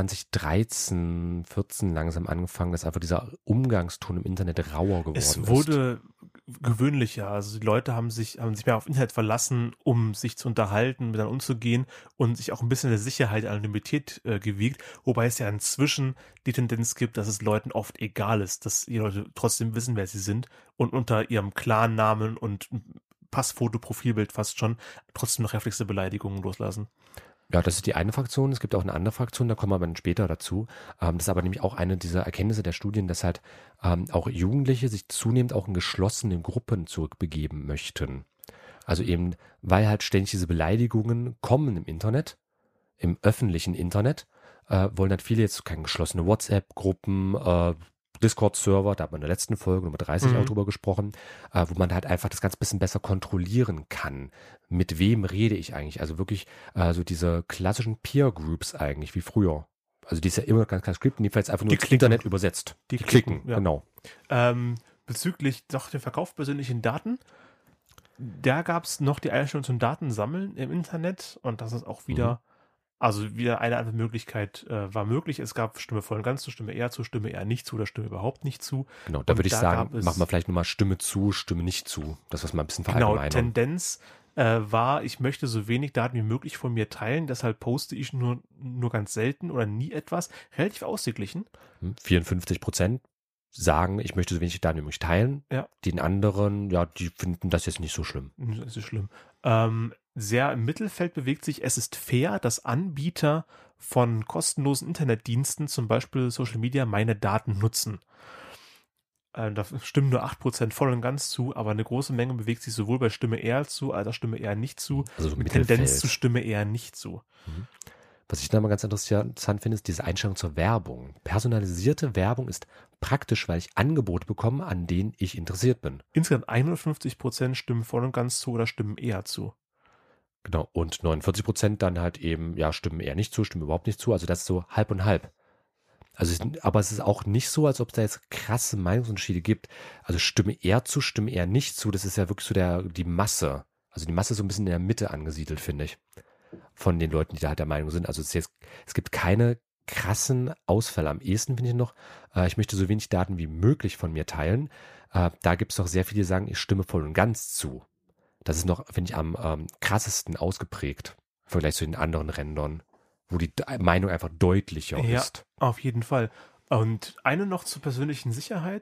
Speaker 3: 2013, 14 langsam angefangen, dass einfach dieser Umgangston im Internet rauer geworden ist.
Speaker 2: Es wurde gewöhnlicher, also die Leute haben sich mehr auf Internet verlassen, um sich zu unterhalten, miteinander umzugehen und sich auch ein bisschen der Sicherheit, Anonymität gewiegt, wobei es ja inzwischen die Tendenz gibt, dass es Leuten oft egal ist, dass die Leute trotzdem wissen, wer sie sind und unter ihrem Klarnamen und Passfoto, Profilbild fast schon, trotzdem noch heftigste Beleidigungen loslassen.
Speaker 3: Ja, das ist die eine Fraktion. Es gibt auch eine andere Fraktion, da kommen wir dann später dazu. Das ist aber nämlich auch eine dieser Erkenntnisse der Studien, dass halt auch Jugendliche sich zunehmend auch in geschlossene Gruppen zurückbegeben möchten. Also eben, weil halt ständig diese Beleidigungen kommen im Internet, im öffentlichen Internet, wollen halt viele jetzt keine geschlossene WhatsApp-Gruppen, Discord-Server, da hat man in der letzten Folge Nummer 30 auch drüber gesprochen, wo man halt einfach das ganz bisschen besser kontrollieren kann. Mit wem rede ich eigentlich? Also wirklich so diese klassischen Peer-Groups eigentlich, wie früher. Also die ist ja immer noch ganz klar Skript, jedenfalls einfach nur ins Internet übersetzt. Die klicken, ja. Genau.
Speaker 2: Bezüglich doch dem Verkauf persönlichen Daten, da gab es noch die Einstellung zum Datensammeln im Internet und das ist auch wieder wieder eine andere Möglichkeit war möglich. Es gab Stimme voll und ganz zu, Stimme eher nicht zu oder Stimme überhaupt nicht zu.
Speaker 3: Genau, da würde ich sagen, machen wir vielleicht nochmal Stimme zu, Stimme nicht zu. Das was mal ein bisschen verallgemeinern.
Speaker 2: Genau, Tendenz war, ich möchte so wenig Daten wie möglich von mir teilen, deshalb poste ich nur ganz selten oder nie etwas. Relativ ausgeglichen.
Speaker 3: 54% sagen, ich möchte so wenig Daten wie möglich teilen.
Speaker 2: Ja.
Speaker 3: Den anderen, ja, die finden das jetzt nicht so schlimm.
Speaker 2: Das ist schlimm. Sehr im Mittelfeld bewegt sich, es ist fair, dass Anbieter von kostenlosen Internetdiensten, zum Beispiel Social Media, meine Daten nutzen. Da stimmen nur 8% voll und ganz zu, aber eine große Menge bewegt sich sowohl bei Stimme eher zu, als auch Stimme eher nicht zu,
Speaker 3: also so
Speaker 2: mit Tendenz zu Stimme eher nicht zu.
Speaker 3: Was ich da mal ganz interessant finde, ist diese Einstellung zur Werbung. Personalisierte Werbung ist praktisch, weil ich Angebote bekomme, an denen ich interessiert bin.
Speaker 2: Insgesamt 51% stimmen voll und ganz zu oder stimmen eher zu.
Speaker 3: Genau, und 49% dann halt eben, ja, stimmen eher nicht zu, stimmen überhaupt nicht zu. Also das ist so halb und halb. Also, aber es ist auch nicht so, als ob es da jetzt krasse Meinungsunterschiede gibt. Also stimme eher zu, stimme eher nicht zu. Das ist ja wirklich so die Masse. Also die Masse ist so ein bisschen in der Mitte angesiedelt, finde ich. Von den Leuten, die da halt der Meinung sind. Also es gibt keine krassen Ausfälle. Am ehesten finde ich noch, ich möchte so wenig Daten wie möglich von mir teilen. Da gibt es doch sehr viele, die sagen, ich stimme voll und ganz zu. Das ist noch, finde ich, am krassesten ausgeprägt im Vergleich zu den anderen Rändern, wo die Meinung einfach deutlicher ist.
Speaker 2: Ja, auf jeden Fall. Und eine noch zur persönlichen Sicherheit,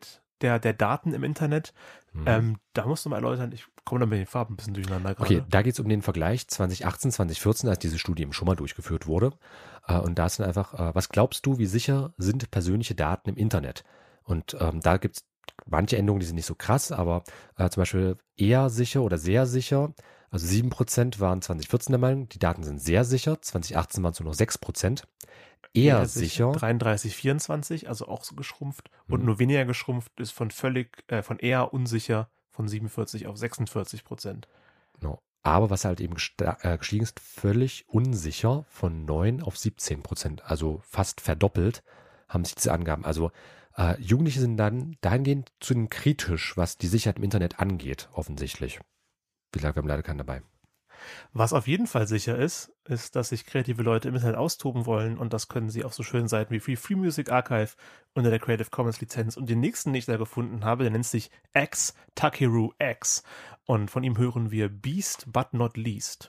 Speaker 2: der Daten im Internet. Da musst du mal erläutern, ich komme da mit den Farben ein bisschen durcheinander gerade.
Speaker 3: Okay, da geht es um den Vergleich 2018, 2014, als diese Studie eben schon mal durchgeführt wurde. Und da ist dann einfach, was glaubst du, wie sicher sind persönliche Daten im Internet? Und da gibt es manche Änderungen, die sind nicht so krass, aber zum Beispiel eher sicher oder sehr sicher. Also 7% waren 2014 der Meinung, die Daten sind sehr sicher. 2018 waren es nur noch 6%. Eher sicher.
Speaker 2: 33, 24, also auch so geschrumpft. Und nur weniger geschrumpft ist von eher unsicher von 47 auf 46%.
Speaker 3: Genau. Aber was halt eben gestiegen ist, völlig unsicher von 9 auf 17%. Also fast verdoppelt haben sich diese Angaben. Also Jugendliche sind dann dahingehend zu dem kritisch, was die Sicherheit im Internet angeht, offensichtlich. Wir haben leider keinen dabei.
Speaker 2: Was auf jeden Fall sicher ist, dass sich kreative Leute im Internet austoben wollen und das können sie auf so schönen Seiten wie Free Music Archive unter der Creative Commons Lizenz. Und den nächsten, den ich da gefunden habe, der nennt sich X, Takeru X. Und von ihm hören wir Beast But Not Least.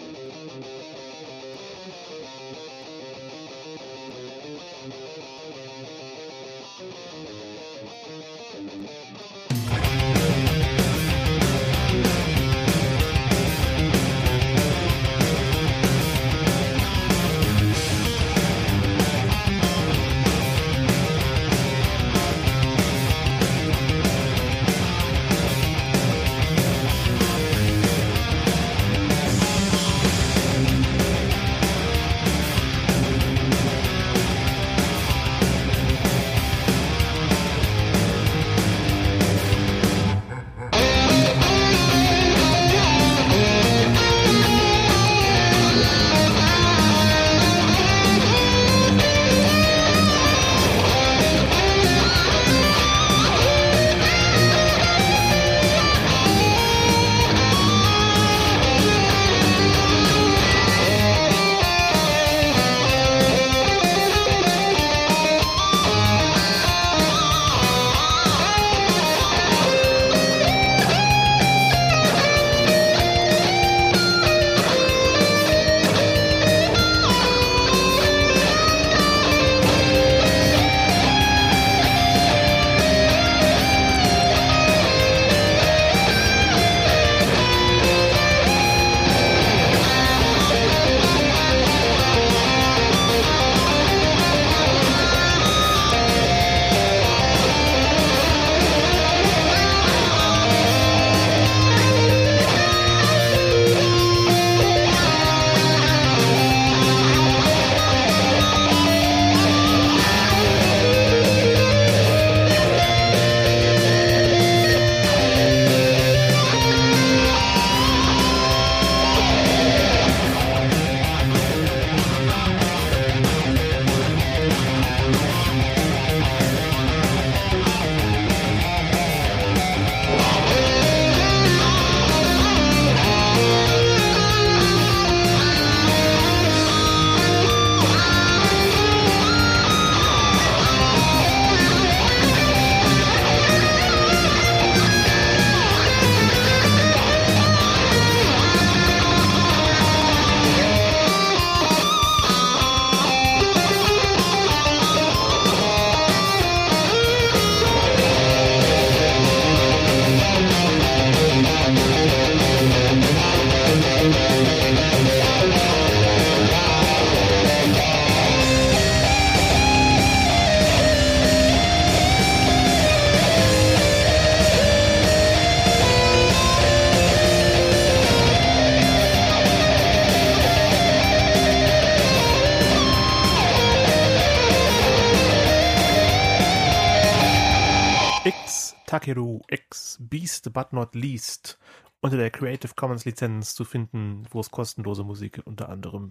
Speaker 2: Takeru X, Beast But Not Least, unter der Creative Commons Lizenz zu finden, wo es kostenlose Musik gibt, unter anderem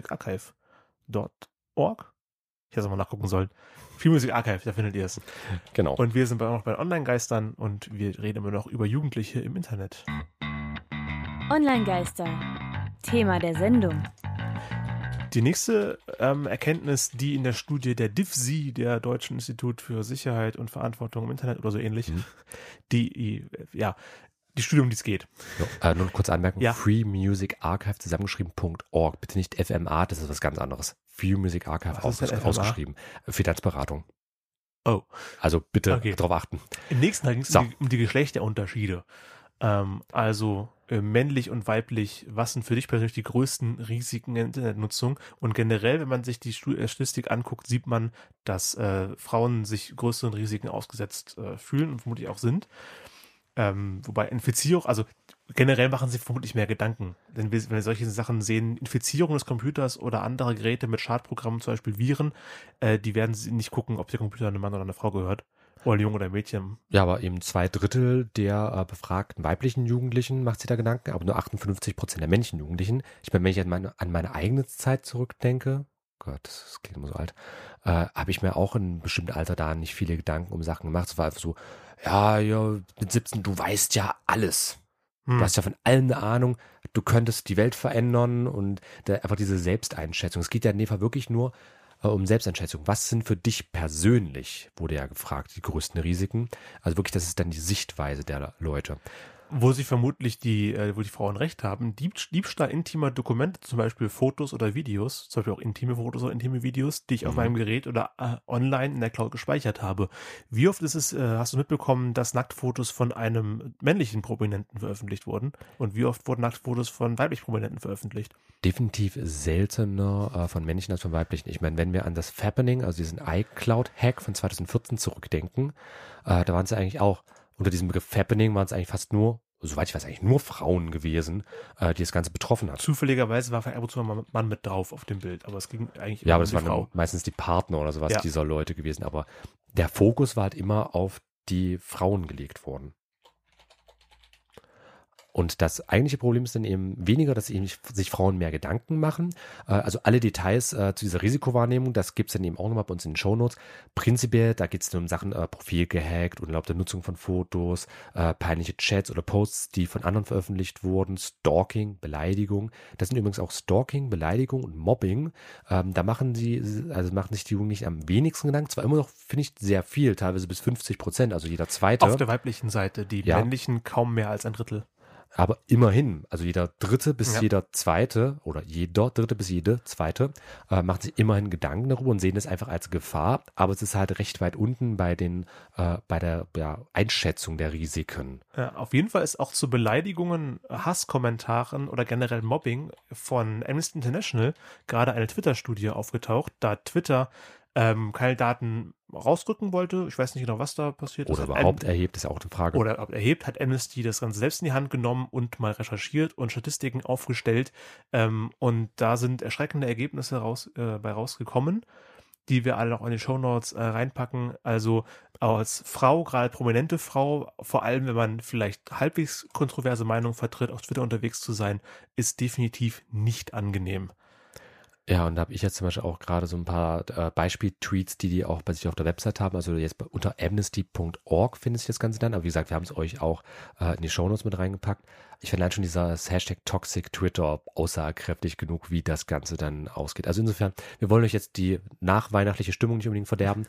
Speaker 2: freemusicarchive.org. Ich hätte es mal nachgucken sollen. Free Music Archive, da findet ihr es.
Speaker 3: Genau.
Speaker 2: Und wir sind auch noch bei Online-Geistern und wir reden immer noch über Jugendliche im Internet.
Speaker 1: Online-Geister. Thema der Sendung.
Speaker 2: Die nächste Erkenntnis, die in der Studie der DIFSI, der Deutschen Institut für Sicherheit und Verantwortung im Internet oder so ähnlich, die Studie, um die es geht.
Speaker 3: Ja, nur eine kurze Anmerkung.
Speaker 2: Ja.
Speaker 3: Free Music Archive zusammengeschrieben.org. Bitte nicht FMA, das ist was ganz anderes. Free Music Archive
Speaker 2: Was ist denn FMA?
Speaker 3: ausgeschrieben. Finanzberatung.
Speaker 2: Oh.
Speaker 3: Also bitte darauf achten.
Speaker 2: Im nächsten Teil ging es um die Geschlechterunterschiede. Also männlich und weiblich, was sind für dich persönlich die größten Risiken in der Internetnutzung? Und generell, wenn man sich die Statistik anguckt, sieht man, dass Frauen sich größeren Risiken ausgesetzt fühlen und vermutlich auch sind. Wobei Infizierung, also generell machen sie vermutlich mehr Gedanken. Denn wenn wir solche Sachen sehen, Infizierung des Computers oder andere Geräte mit Schadprogrammen, zum Beispiel Viren, die werden sie nicht gucken, ob der Computer einem Mann oder einer Frau gehört. Oder ein Junge oder ein Mädchen.
Speaker 3: Ja, aber eben 2/3 der befragten weiblichen Jugendlichen macht sich da Gedanken, aber nur 58% der männlichen Jugendlichen. Ich meine, wenn ich an meine eigene Zeit zurückdenke, Gott, das klingt immer so alt, habe ich mir auch in einem bestimmten Alter da nicht viele Gedanken um Sachen gemacht. Es war einfach so, ja, mit 17, du weißt ja alles. Du hast ja von allem eine Ahnung, du könntest die Welt verändern und einfach diese Selbsteinschätzung. Es geht ja in dem Fall wirklich nur um Selbsteinschätzung. Was sind für dich persönlich, wurde ja gefragt, die größten Risiken? Also wirklich, das ist dann die Sichtweise der Leute.
Speaker 2: Wo sie vermutlich wo die Frauen recht haben, Diebstahl intimer Dokumente, zum Beispiel Fotos oder Videos, zum Beispiel auch intime Fotos oder intime Videos, die ich auf meinem Gerät oder online in der Cloud gespeichert habe. Wie oft hast du mitbekommen, dass Nacktfotos von einem männlichen Prominenten veröffentlicht wurden? Und wie oft wurden Nacktfotos von weiblichen Prominenten veröffentlicht?
Speaker 3: Definitiv seltener von männlichen als von weiblichen. Ich meine, wenn wir an das Fappening, also diesen iCloud-Hack von 2014 zurückdenken, da waren es eigentlich auch, unter diesem Begriff Fappening waren es eigentlich fast nur, soweit ich weiß, eigentlich nur Frauen gewesen, die das Ganze betroffen hat.
Speaker 2: Zufälligerweise war ab und zu mal ein Mann mit drauf auf dem Bild, aber es ging eigentlich
Speaker 3: immer um die Frau. Ja, aber das waren meistens die Partner oder sowas dieser Leute gewesen, aber der Fokus war halt immer auf die Frauen gelegt worden. Und das eigentliche Problem ist dann eben weniger, dass sich Frauen mehr Gedanken machen. Also alle Details zu dieser Risikowahrnehmung, das gibt es dann eben auch nochmal bei uns in den Shownotes. Prinzipiell, da geht es um Sachen Profil gehackt, unerlaubte Nutzung von Fotos, peinliche Chats oder Posts, die von anderen veröffentlicht wurden, Stalking, Beleidigung. Das sind übrigens auch Stalking, Beleidigung und Mobbing. Da machen sich die Jugendlichen am wenigsten Gedanken. Zwar immer noch, finde ich, sehr viel, teilweise bis 50%, also jeder Zweite.
Speaker 2: Auf der weiblichen Seite, die männlichen kaum mehr als ein Drittel.
Speaker 3: Aber immerhin, also jeder Dritte bis jeder Zweite oder jeder Dritte bis jede Zweite macht sich immerhin Gedanken darüber und sehen es einfach als Gefahr. Aber es ist halt recht weit unten bei der Einschätzung der Risiken.
Speaker 2: Ja, auf jeden Fall ist auch zu Beleidigungen, Hasskommentaren oder generell Mobbing von Amnesty International gerade eine Twitter-Studie aufgetaucht, da Twitter keine Daten rausrücken wollte. Ich weiß nicht genau, was da passiert ist.
Speaker 3: Oder überhaupt erhebt, ist ja auch eine Frage.
Speaker 2: Oder erhebt, hat Amnesty das Ganze selbst in die Hand genommen und mal recherchiert und Statistiken aufgestellt. Und da sind erschreckende Ergebnisse bei rausgekommen, die wir alle noch in die Shownotes reinpacken. Also als Frau, gerade prominente Frau, vor allem wenn man vielleicht halbwegs kontroverse Meinungen vertritt, auf Twitter unterwegs zu sein, ist definitiv nicht angenehm.
Speaker 3: Ja, und da habe ich jetzt zum Beispiel auch gerade so ein paar Beispiel-Tweets, die auch bei sich auf der Website haben. Also jetzt unter amnesty.org findet sich das Ganze dann. Aber wie gesagt, wir haben es euch auch in die Shownotes mit reingepackt. Ich finde allein schon dieses Hashtag Toxic Twitter aussagekräftig genug, wie das Ganze dann ausgeht. Also insofern, wir wollen euch jetzt die nachweihnachtliche Stimmung nicht unbedingt verderben.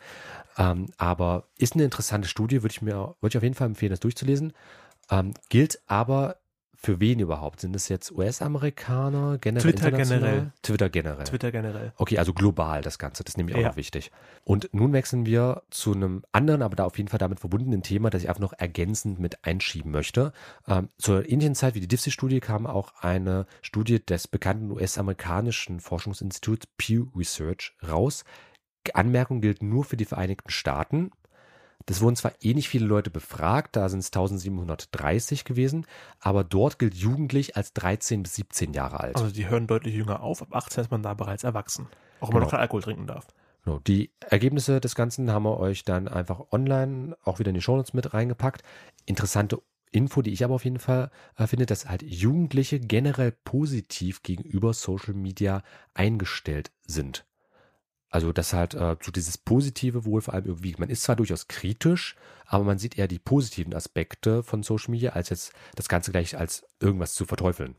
Speaker 3: Aber ist eine interessante Studie, würde ich auf jeden Fall empfehlen, das durchzulesen. Gilt aber für wen überhaupt? Sind es jetzt US-Amerikaner, generell international? Twitter generell. Okay, also global das Ganze, das ist nämlich auch noch wichtig. Und nun wechseln wir zu einem anderen, aber da auf jeden Fall damit verbundenen Thema, das ich einfach noch ergänzend mit einschieben möchte. Zur ähnlichen Zeit wie die DIFSI-Studie kam auch eine Studie des bekannten US-amerikanischen Forschungsinstituts Pew Research raus. Anmerkung gilt nur für die Vereinigten Staaten. Das wurden zwar nicht viele Leute befragt, da sind es 1730 gewesen, aber dort gilt jugendlich als 13 bis 17 Jahre alt.
Speaker 2: Also die hören deutlich jünger auf, ab 18 ist man da bereits erwachsen, auch wenn man noch keinen Alkohol trinken darf.
Speaker 3: Genau. Die Ergebnisse des Ganzen haben wir euch dann einfach online auch wieder in die Shownotes mit reingepackt. Interessante Info, die ich aber auf jeden Fall finde, dass halt Jugendliche generell positiv gegenüber Social Media eingestellt sind. Also das halt so dieses Positive wohl vor allem irgendwie, man ist zwar durchaus kritisch, aber man sieht eher die positiven Aspekte von Social Media, als jetzt das Ganze gleich als irgendwas zu verteufeln.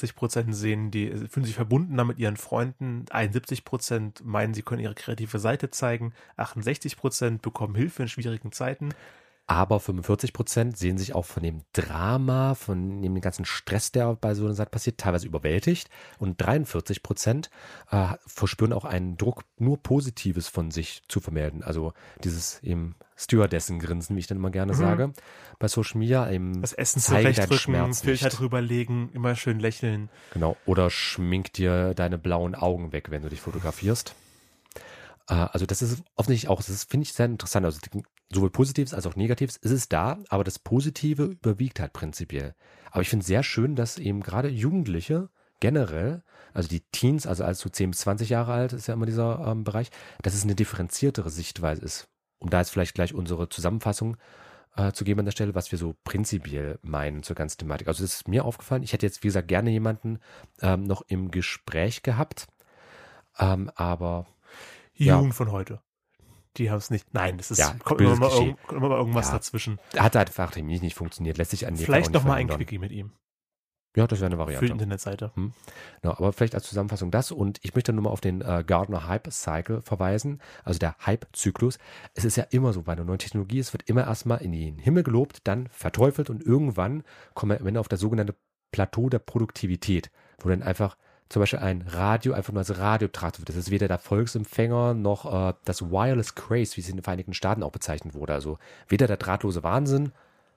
Speaker 2: 81% fühlen sich verbundener mit ihren Freunden, 71% meinen, sie können ihre kreative Seite zeigen, 68% bekommen Hilfe in schwierigen Zeiten.
Speaker 3: Aber 45% sehen sich auch von dem Drama, von dem ganzen Stress, der bei so einer Seite passiert, teilweise überwältigt. Und 43% verspüren auch einen Druck, nur Positives von sich zu vermelden. Also dieses eben Stewardessen-Grinsen, wie ich dann immer gerne sage, bei Social Media. Eben
Speaker 2: das Essen
Speaker 3: zeige deinen
Speaker 2: zurechtrücken,
Speaker 3: Schmerz
Speaker 2: Filter
Speaker 3: nicht.
Speaker 2: drüberlegen, immer schön lächeln.
Speaker 3: Genau. Oder schmink dir deine blauen Augen weg, wenn du dich fotografierst. Also das ist offensichtlich auch, das finde ich sehr interessant. Also sowohl Positives als auch Negatives ist es da, aber das Positive überwiegt halt prinzipiell. Aber ich finde es sehr schön, dass eben gerade Jugendliche generell, also die Teens, also als so 10 bis 20 Jahre alt ist ja immer dieser Bereich, dass es eine differenziertere Sichtweise ist. Um da jetzt vielleicht gleich unsere Zusammenfassung zu geben an der Stelle, was wir so prinzipiell meinen zur ganzen Thematik. Also das ist mir aufgefallen. Ich hätte jetzt, wie gesagt, gerne jemanden noch im Gespräch gehabt, aber
Speaker 2: Jugend von heute. Die haben es nicht. Nein, das ist, kommt immer mal irgendwas dazwischen.
Speaker 3: Hat halt einfach nicht funktioniert. Lässt sich an dem
Speaker 2: Vielleicht nochmal ein Quickie mit ihm.
Speaker 3: Ja, das wäre eine Variante.
Speaker 2: Für die Internetseite.
Speaker 3: Genau, aber vielleicht als Zusammenfassung das. Und ich möchte nur mal auf den Gartner Hype Cycle verweisen, also der Hype-Zyklus. Es ist ja immer so, bei einer neuen Technologie, es wird immer erstmal in den Himmel gelobt, dann verteufelt und irgendwann kommen wir am Ende auf das sogenannte Plateau der Produktivität, wo dann einfach zum Beispiel ein Radio einfach nur als Radio betrachtet wird. Das ist weder der Volksempfänger noch das Wireless Craze, wie es in den Vereinigten Staaten auch bezeichnet wurde. Also weder der drahtlose Wahnsinn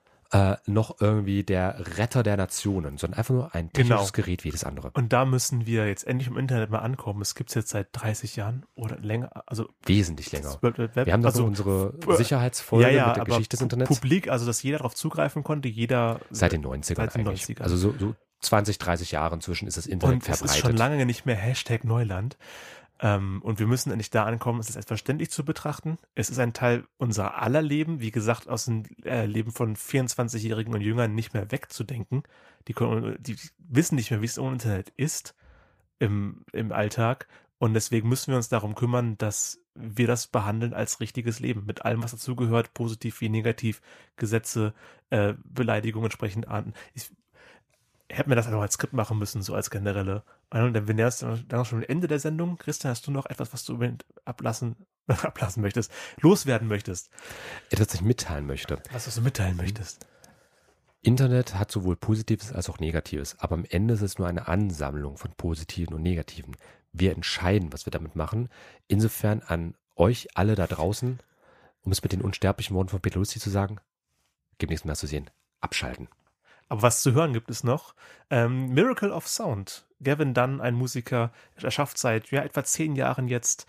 Speaker 3: noch irgendwie der Retter der Nationen, sondern einfach nur ein technisches Gerät wie das andere.
Speaker 2: Und da müssen wir jetzt endlich im Internet mal ankommen. Es gibt es jetzt seit 30 Jahren oder länger. Also
Speaker 3: wesentlich länger. Wir haben doch unsere Sicherheitsfolge mit der Geschichte des Internets.
Speaker 2: Publik, also dass jeder darauf zugreifen konnte, jeder.
Speaker 3: Seit den 90ern eigentlich. Also so 20, 30 Jahre inzwischen ist das Internet verbreitet.
Speaker 2: Und es ist schon lange nicht mehr #Neuland. Und wir müssen endlich da ankommen, es ist selbstverständlich zu betrachten. Es ist ein Teil unserer aller Leben, wie gesagt, aus dem Leben von 24-Jährigen und Jüngern nicht mehr wegzudenken. Die wissen nicht mehr, wie es ohne Internet ist im Alltag. Und deswegen müssen wir uns darum kümmern, dass wir das behandeln als richtiges Leben. Mit allem, was dazugehört, positiv wie negativ, Gesetze, Beleidigungen entsprechend ahnden. Ich hätte mir das einfach als Skript machen müssen, so als generelle Meinung. Denn wir nähern uns dann schon am Ende der Sendung. Christian, hast du noch etwas, was du ablassen möchtest, loswerden möchtest?
Speaker 3: Etwas, was ich mitteilen möchte.
Speaker 2: Was du mitteilen möchtest?
Speaker 3: Internet hat sowohl Positives als auch Negatives, aber am Ende ist es nur eine Ansammlung von Positiven und Negativen. Wir entscheiden, was wir damit machen. Insofern an euch alle da draußen, um es mit den unsterblichen Worten von Peter Lustig zu sagen, gibt nichts mehr zu sehen. Abschalten.
Speaker 2: Aber was zu hören gibt es noch. Miracle of Sound. Gavin Dunn, ein Musiker, erschafft seit etwa 10 Jahren jetzt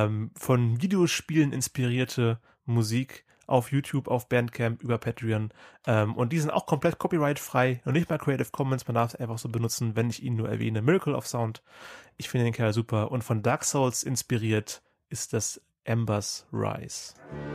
Speaker 2: von Videospielen inspirierte Musik auf YouTube, auf Bandcamp, über Patreon. Und die sind auch komplett copyright-frei und nicht mal Creative Commons. Man darf es einfach so benutzen, wenn ich ihn nur erwähne. Miracle of Sound. Ich finde den Kerl super. Und von Dark Souls inspiriert ist das Ember's Rise.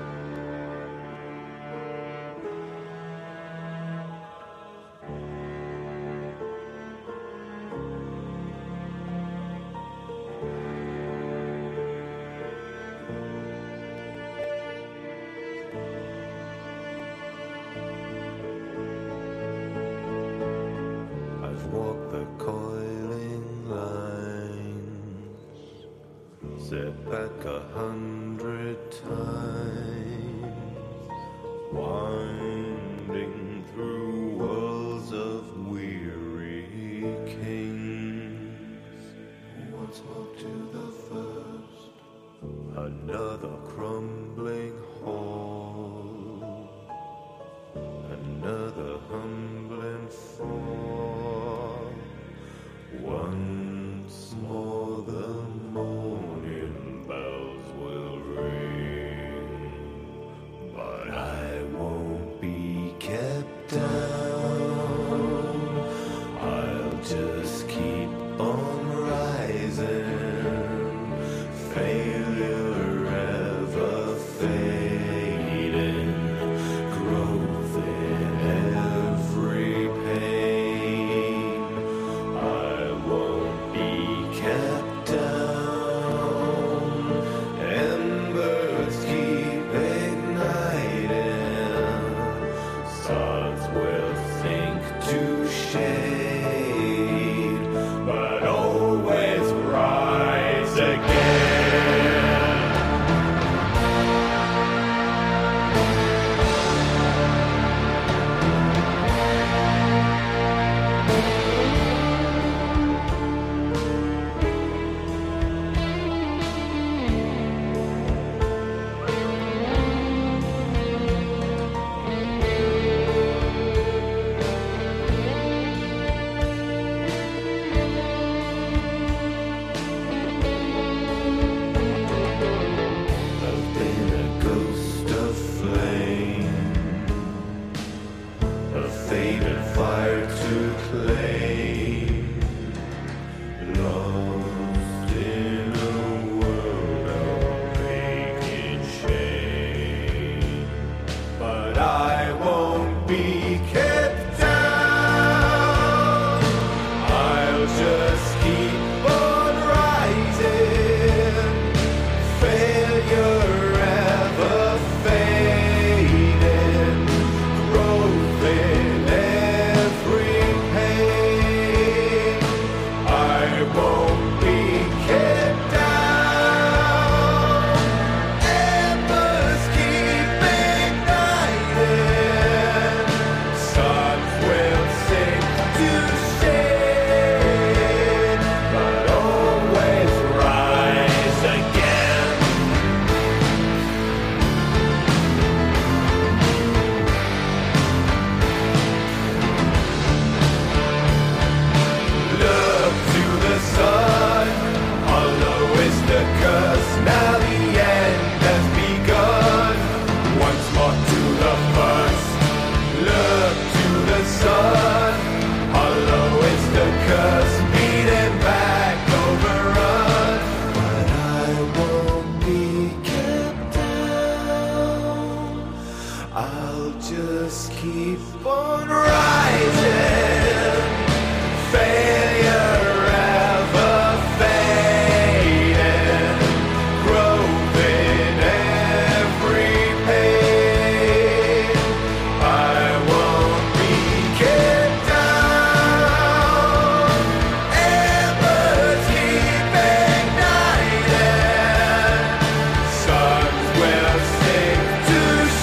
Speaker 4: Back 100 times, winding through worlds of weary kings. Once more to the first, another crumbling hall, another humbling fall. Once more the morning bells will ring. dare to claim, lost in a world of vacant shame. But I won't be kept down, I'll just keep on rising. Failure ever fading, growth in every pain. I won't be kept down, embers keep igniting, suns will sink to shade, but always rise again. Look to the sun, hollow is the curse. Now the end has begun. Once more to the first. Look to the sun, hollow is the curse. Beaten back, overrun. But I won't be kept down, I'll just keep on rising. Failure ever fading, growth in every pain. I won't be kept down, embers keep igniting, suns will sink to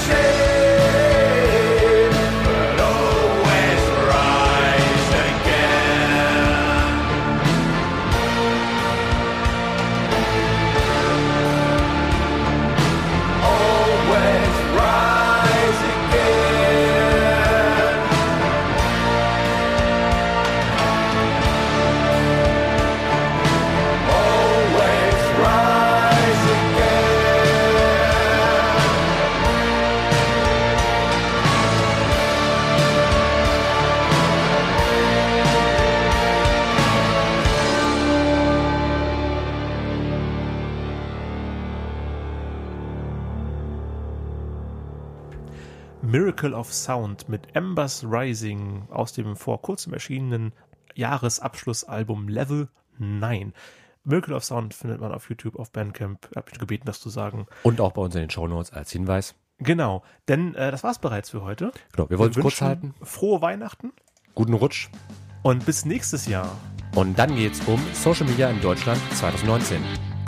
Speaker 4: shade, but always rise again. Always rise again. Always rise again.
Speaker 2: Miracle of Sound mit Embers Rising aus dem vor kurzem erschienenen Jahresabschlussalbum Level 9. Miracle of Sound findet man auf YouTube, auf Bandcamp. Ich habe mich gebeten, das zu sagen.
Speaker 3: Und auch bei uns in den Shownotes als Hinweis.
Speaker 2: Genau, denn das war's bereits für heute.
Speaker 3: Genau, wir wollen es kurz
Speaker 2: wünschen
Speaker 3: halten.
Speaker 2: Frohe Weihnachten
Speaker 3: Guten Rutsch.
Speaker 2: und bis nächstes Jahr.
Speaker 3: Und dann geht's um Social Media in Deutschland 2019.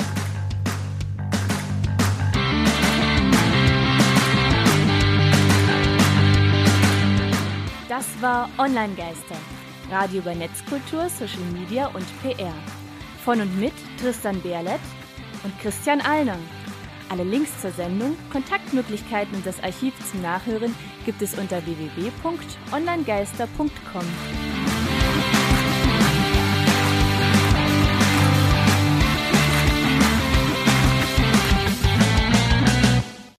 Speaker 1: Das war Online-Geister. Radio über Netzkultur, Social Media und PR. Von und mit Tristan Berlet und Christian Allner. Alle Links zur Sendung, Kontaktmöglichkeiten und das Archiv zum Nachhören gibt es unter www.onlinegeister.com.